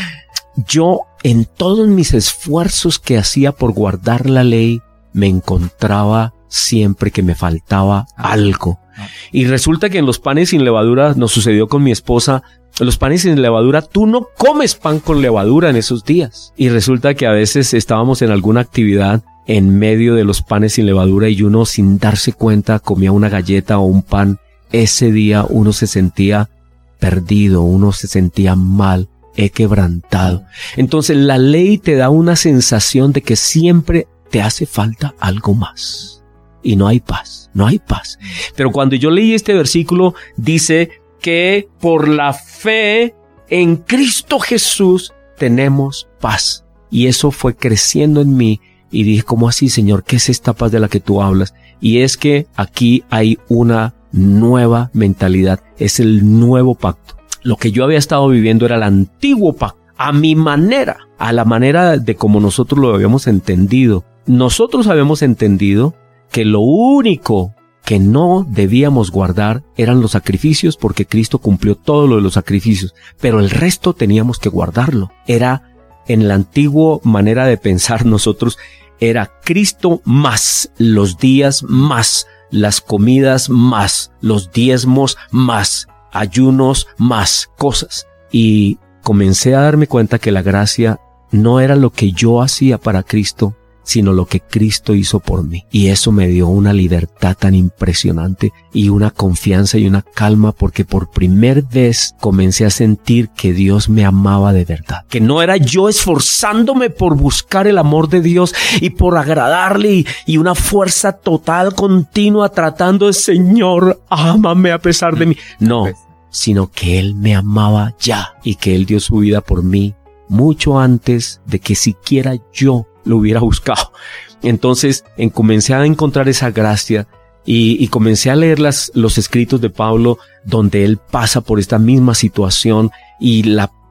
yo en todos mis esfuerzos que hacía por guardar la ley me encontraba siempre que me faltaba algo. Y resulta que en los panes sin levadura nos sucedió con mi esposa. Los panes sin levadura, tú no comes pan con levadura en esos días. Y resulta que a veces estábamos en alguna actividad en medio de los panes sin levadura y uno sin darse cuenta comía una galleta o un pan. Ese día uno se sentía perdido, uno se sentía mal, he quebrantado. Entonces la ley te da una sensación de que siempre te hace falta algo más. Y no hay paz, no hay paz. Pero cuando yo leí este versículo, dice que por la fe en Cristo Jesús tenemos paz. Y eso fue creciendo en mí y dije, ¿cómo así, Señor? ¿Qué es esta paz de la que tú hablas? Y es que aquí hay una nueva mentalidad, es el nuevo pacto. Lo que yo había estado viviendo era el antiguo pacto, a mi manera, a la manera de como nosotros lo habíamos entendido. Nosotros habíamos entendido que lo único que no debíamos guardar eran los sacrificios, porque Cristo cumplió todo lo de los sacrificios, pero el resto teníamos que guardarlo. Era, en la antigua manera de pensar nosotros, era Cristo más los días más, las comidas más, los diezmos más, ayunos más, cosas. Y comencé a darme cuenta que la gracia no era lo que yo hacía para Cristo, sino lo que Cristo hizo por mí. Y eso me dio una libertad tan impresionante y una confianza y una calma, porque por primera vez comencé a sentir que Dios me amaba de verdad. Que no era yo esforzándome por buscar el amor de Dios y por agradarle y, y una fuerza total, continua, tratando de, Señor, ámame a pesar de mí. No, sino que Él me amaba ya y que Él dio su vida por mí mucho antes de que siquiera yo lo hubiera buscado. Entonces en, comencé a encontrar esa gracia y, y comencé a leer las, los escritos de Pablo, donde él pasa por esta misma situación y la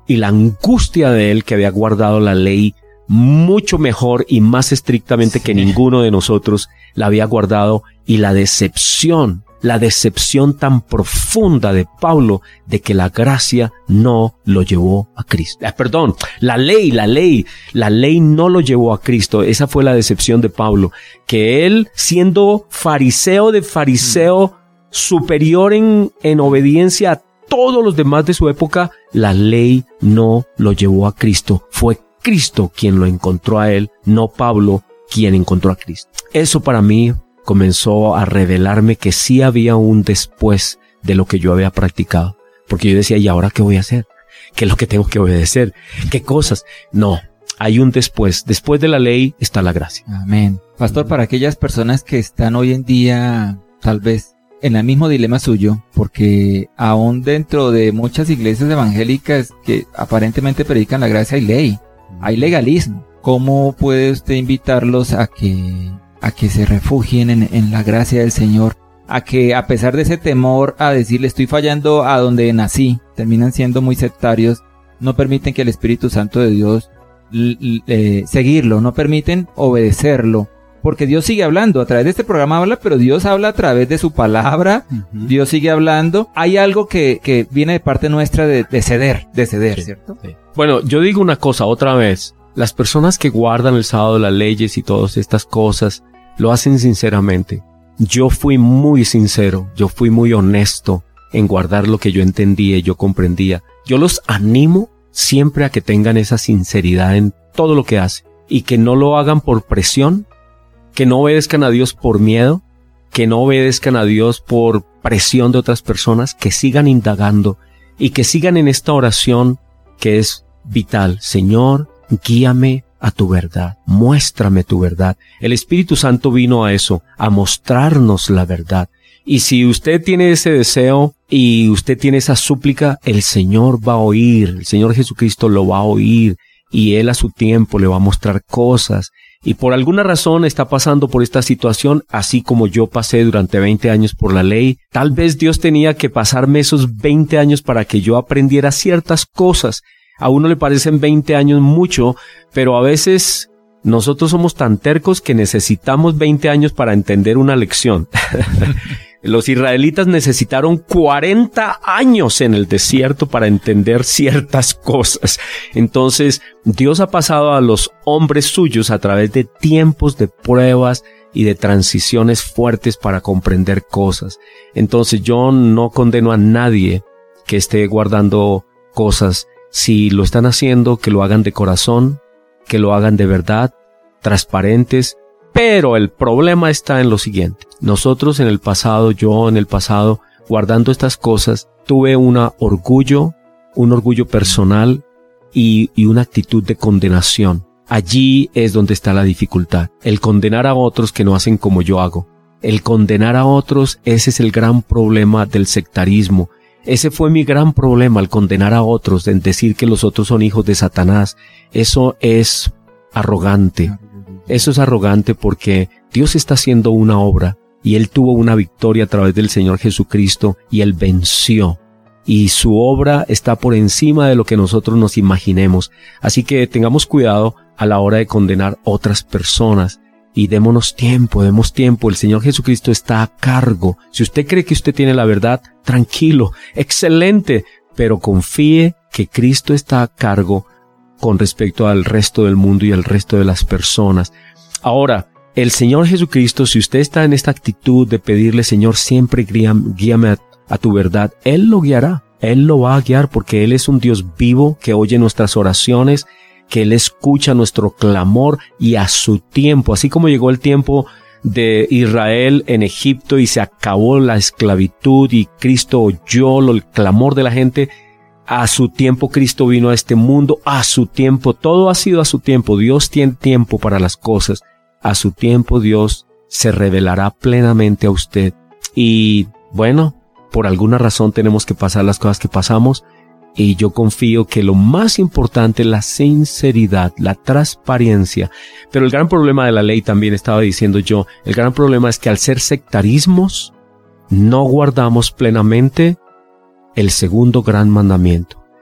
y la angustia de él que había guardado la ley mucho mejor y más estrictamente sí. que ninguno de nosotros la había guardado, y la decepción, la decepción tan profunda de Pablo de que la gracia no lo llevó a Cristo. Eh, perdón, la ley, la ley, la ley no lo llevó a Cristo. Esa fue la decepción de Pablo, que él, siendo fariseo de fariseo, mm. superior en, en obediencia a todos los demás de su época, la ley no lo llevó a Cristo. Fue Cristo quien lo encontró a él, no Pablo quien encontró a Cristo. Eso para mí comenzó a revelarme que sí había un después de lo que yo había practicado. Porque yo decía, ¿y ahora qué voy a hacer? ¿Qué es lo que tengo que obedecer? ¿Qué cosas? No, hay un después. Después de la ley está la gracia. Amén. Pastor, para aquellas personas que están hoy en día, tal vez, en el mismo dilema suyo, porque aún dentro de muchas iglesias evangélicas que aparentemente predican la gracia hay ley, hay legalismo. ¿Cómo puede usted invitarlos a que a que se refugien en, en la gracia del Señor, a que a pesar de ese temor a decirle estoy fallando a donde nací, terminan siendo muy sectarios, no permiten que el Espíritu Santo de Dios eh, seguirlo, no permiten obedecerlo, porque Dios sigue hablando, a través de este programa habla, pero Dios habla a través de su palabra, uh-huh. Dios sigue hablando, hay algo que, que viene de parte nuestra de, de ceder, de ceder, sí, ¿cierto? Sí. Bueno, yo digo una cosa otra vez, las personas que guardan el sábado, las leyes y todas estas cosas, lo hacen sinceramente. Yo fui muy sincero, yo fui muy honesto en guardar lo que yo entendía y yo comprendía. Yo los animo siempre a que tengan esa sinceridad en todo lo que hacen y que no lo hagan por presión, que no obedezcan a Dios por miedo, que no obedezcan a Dios por presión de otras personas, que sigan indagando y que sigan en esta oración que es vital. Señor, guíame a tu verdad, muéstrame tu verdad. El Espíritu Santo vino a eso, a mostrarnos la verdad. Y si usted tiene ese deseo y usted tiene esa súplica, el Señor va a oír, el Señor Jesucristo lo va a oír y Él a su tiempo le va a mostrar cosas. Y por alguna razón está pasando por esta situación, así como yo pasé durante veinte años por la ley. Tal vez Dios tenía que pasarme esos veinte años para que yo aprendiera ciertas cosas. A uno le parecen veinte años mucho, pero a veces nosotros somos tan tercos que necesitamos veinte años para entender una lección. Los israelitas necesitaron cuarenta años en el desierto para entender ciertas cosas. Entonces, Dios ha pasado a los hombres suyos a través de tiempos de pruebas y de transiciones fuertes para comprender cosas. Entonces, yo no condeno a nadie que esté guardando cosas. Si lo están haciendo, que lo hagan de corazón, que lo hagan de verdad, transparentes. Pero el problema está en lo siguiente. Nosotros en el pasado, yo en el pasado, guardando estas cosas, tuve un orgullo, un orgullo personal y, y una actitud de condenación. Allí es donde está la dificultad. El condenar a otros que no hacen como yo hago. El condenar a otros, ese es el gran problema del sectarismo. Ese fue mi gran problema, al condenar a otros, en decir que los otros son hijos de Satanás. Eso es arrogante. Eso es arrogante porque Dios está haciendo una obra y Él tuvo una victoria a través del Señor Jesucristo y Él venció. Y su obra está por encima de lo que nosotros nos imaginemos. Así que tengamos cuidado a la hora de condenar otras personas. Y démonos tiempo, demos tiempo. El Señor Jesucristo está a cargo. Si usted cree que usted tiene la verdad, tranquilo, excelente, pero confíe que Cristo está a cargo con respecto al resto del mundo y al resto de las personas. Ahora, el Señor Jesucristo, si usted está en esta actitud de pedirle, Señor, siempre guíame, guíame a, a tu verdad, Él lo guiará. Él lo va a guiar porque Él es un Dios vivo que oye nuestras oraciones, que Él escucha nuestro clamor y a su tiempo, así como llegó el tiempo de Israel en Egipto y se acabó la esclavitud y Cristo oyó el clamor de la gente, a su tiempo Cristo vino a este mundo, a su tiempo, todo ha sido a su tiempo. Dios tiene tiempo para las cosas, a su tiempo Dios se revelará plenamente a usted. Y bueno, por alguna razón tenemos que pasar las cosas que pasamos. Y yo confío que lo más importante es la sinceridad, la transparencia. Pero el gran problema de la ley, también estaba diciendo yo, el gran problema es que al ser sectarismos, no guardamos plenamente el segundo gran mandamiento.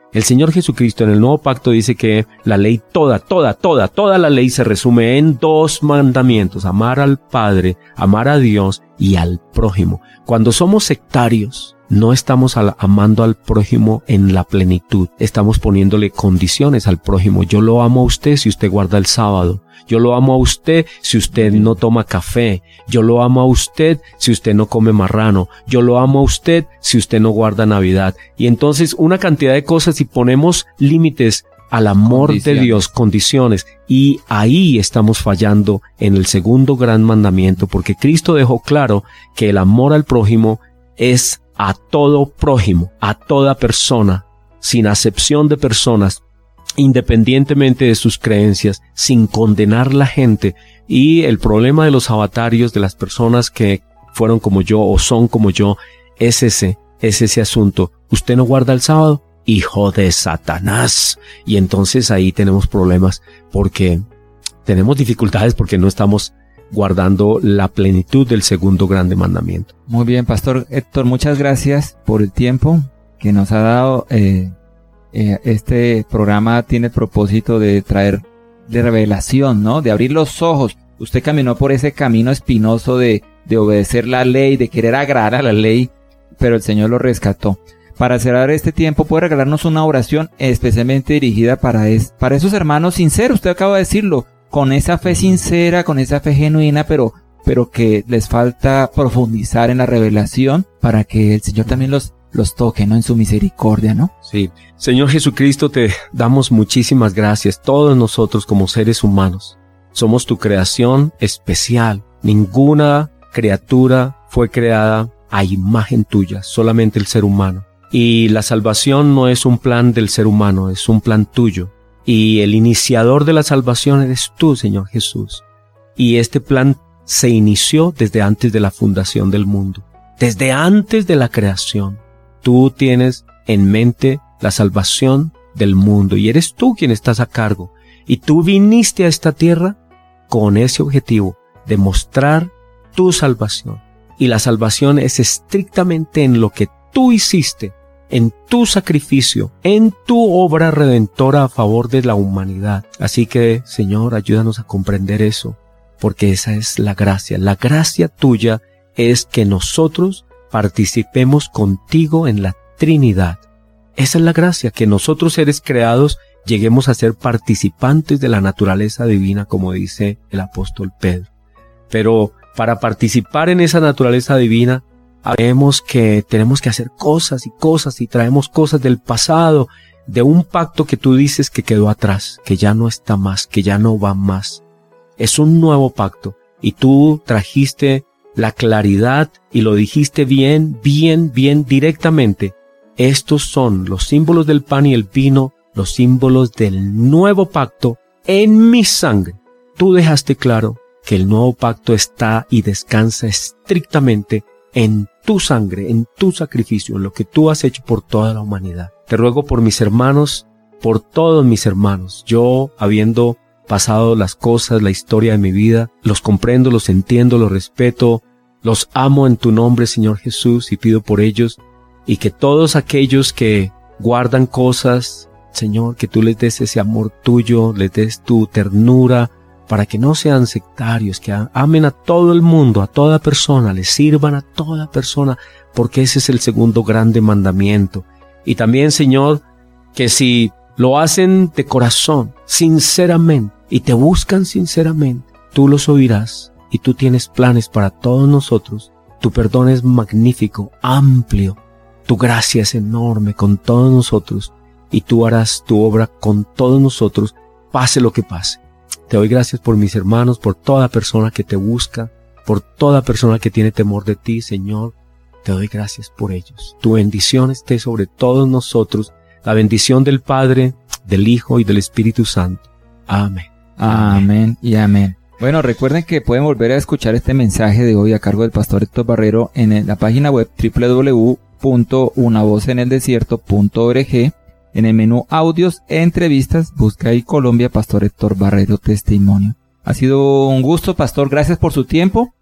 El Señor Jesucristo en el Nuevo Pacto dice que la ley toda, toda, toda, toda la ley se resume en dos mandamientos: amar al Padre, amar a Dios y al prójimo. Cuando somos sectarios, no estamos al, amando al prójimo en la plenitud, estamos poniéndole condiciones al prójimo. Yo lo amo a usted si usted guarda el sábado. Yo lo amo a usted si usted no toma café. Yo lo amo a usted si usted no come marrano. Yo lo amo a usted si usted no guarda Navidad. Y entonces una cantidad de cosas, y ponemos límites al amor de Dios, condiciones. Y ahí estamos fallando en el segundo gran mandamiento, porque Cristo dejó claro que el amor al prójimo es a todo prójimo, a toda persona, sin acepción de personas, independientemente de sus creencias, sin condenar a la gente. Y el problema de los avatarios, de las personas que fueron como yo o son como yo, es ese, es ese asunto. ¿Usted no guarda el sábado? Hijo de Satanás. Y entonces ahí tenemos problemas, porque tenemos dificultades porque no estamos guardando la plenitud del segundo grande mandamiento. Muy bien, Pastor Héctor, muchas gracias por el tiempo que nos ha dado. Eh, eh, este programa tiene el propósito de traer de revelación, ¿no? De abrir los ojos. Usted caminó por ese camino espinoso de, de obedecer la ley, de querer agradar a la ley, pero el Señor lo rescató. Para cerrar este tiempo, ¿puede regalarnos una oración especialmente dirigida para, es, para esos hermanos sinceros? Usted acaba de decirlo, con esa fe sincera, con esa fe genuina, pero, pero que les falta profundizar en la revelación para que el Señor también los, los toque, ¿no? En su misericordia, ¿no? Sí. Señor Jesucristo, te damos muchísimas gracias. Todos nosotros como seres humanos somos tu creación especial. Ninguna criatura fue creada a imagen tuya, solamente el ser humano. Y la salvación no es un plan del ser humano, es un plan tuyo. Y el iniciador de la salvación eres tú, Señor Jesús. Y este plan se inició desde antes de la fundación del mundo, desde antes de la creación. Tú tienes en mente la salvación del mundo y eres tú quien estás a cargo. Y tú viniste a esta tierra con ese objetivo de mostrar tu salvación. Y la salvación es estrictamente en lo que tú hiciste, en tu sacrificio, en tu obra redentora a favor de la humanidad. Así que, Señor, ayúdanos a comprender eso, porque esa es la gracia. La gracia tuya es que nosotros participemos contigo en la Trinidad. Esa es la gracia, que nosotros, seres creados, lleguemos a ser participantes de la naturaleza divina, como dice el apóstol Pedro. Pero para participar en esa naturaleza divina, sabemos que tenemos que hacer cosas y cosas y traemos cosas del pasado, de un pacto que tú dices que quedó atrás, que ya no está más, que ya no va más. Es un nuevo pacto y tú trajiste la claridad y lo dijiste bien, bien, bien directamente. Estos son los símbolos del pan y el vino, los símbolos del nuevo pacto en mi sangre. Tú dejaste claro que el nuevo pacto está y descansa estrictamente en tu sangre, en tu sacrificio, en lo que tú has hecho por toda la humanidad. Te ruego por mis hermanos, por todos mis hermanos. Yo, habiendo pasado las cosas, la historia de mi vida, los comprendo, los entiendo, los respeto, los amo en tu nombre, Señor Jesús, y pido por ellos, y que todos aquellos que guardan cosas, Señor, que tú les des ese amor tuyo, les des tu ternura, para que no sean sectarios, que amen a todo el mundo, a toda persona, les sirvan a toda persona, porque ese es el segundo grande mandamiento. Y también, Señor, que si lo hacen de corazón, sinceramente, y te buscan sinceramente, tú los oirás, y tú tienes planes para todos nosotros. Tu perdón es magnífico, amplio, tu gracia es enorme con todos nosotros, y tú harás tu obra con todos nosotros, pase lo que pase. Te doy gracias por mis hermanos, por toda persona que te busca, por toda persona que tiene temor de ti, Señor. Te doy gracias por ellos. Tu bendición esté sobre todos nosotros, la bendición del Padre, del Hijo y del Espíritu Santo. Amén. Amén, amén y amén. Bueno, recuerden que pueden volver a escuchar este mensaje de hoy a cargo del pastor Héctor Barrero en la página web doble u doble u doble u punto una voz en el desierto punto org. En el menú audios, entrevistas, busca ahí Colombia, Pastor Héctor Barrero, testimonio. Ha sido un gusto, Pastor, gracias por su tiempo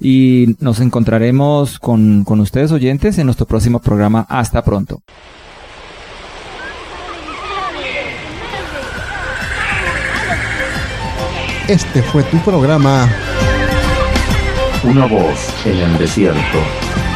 y nos encontraremos con, con ustedes oyentes en nuestro próximo programa. Hasta pronto. Este fue tu programa Una voz en el desierto.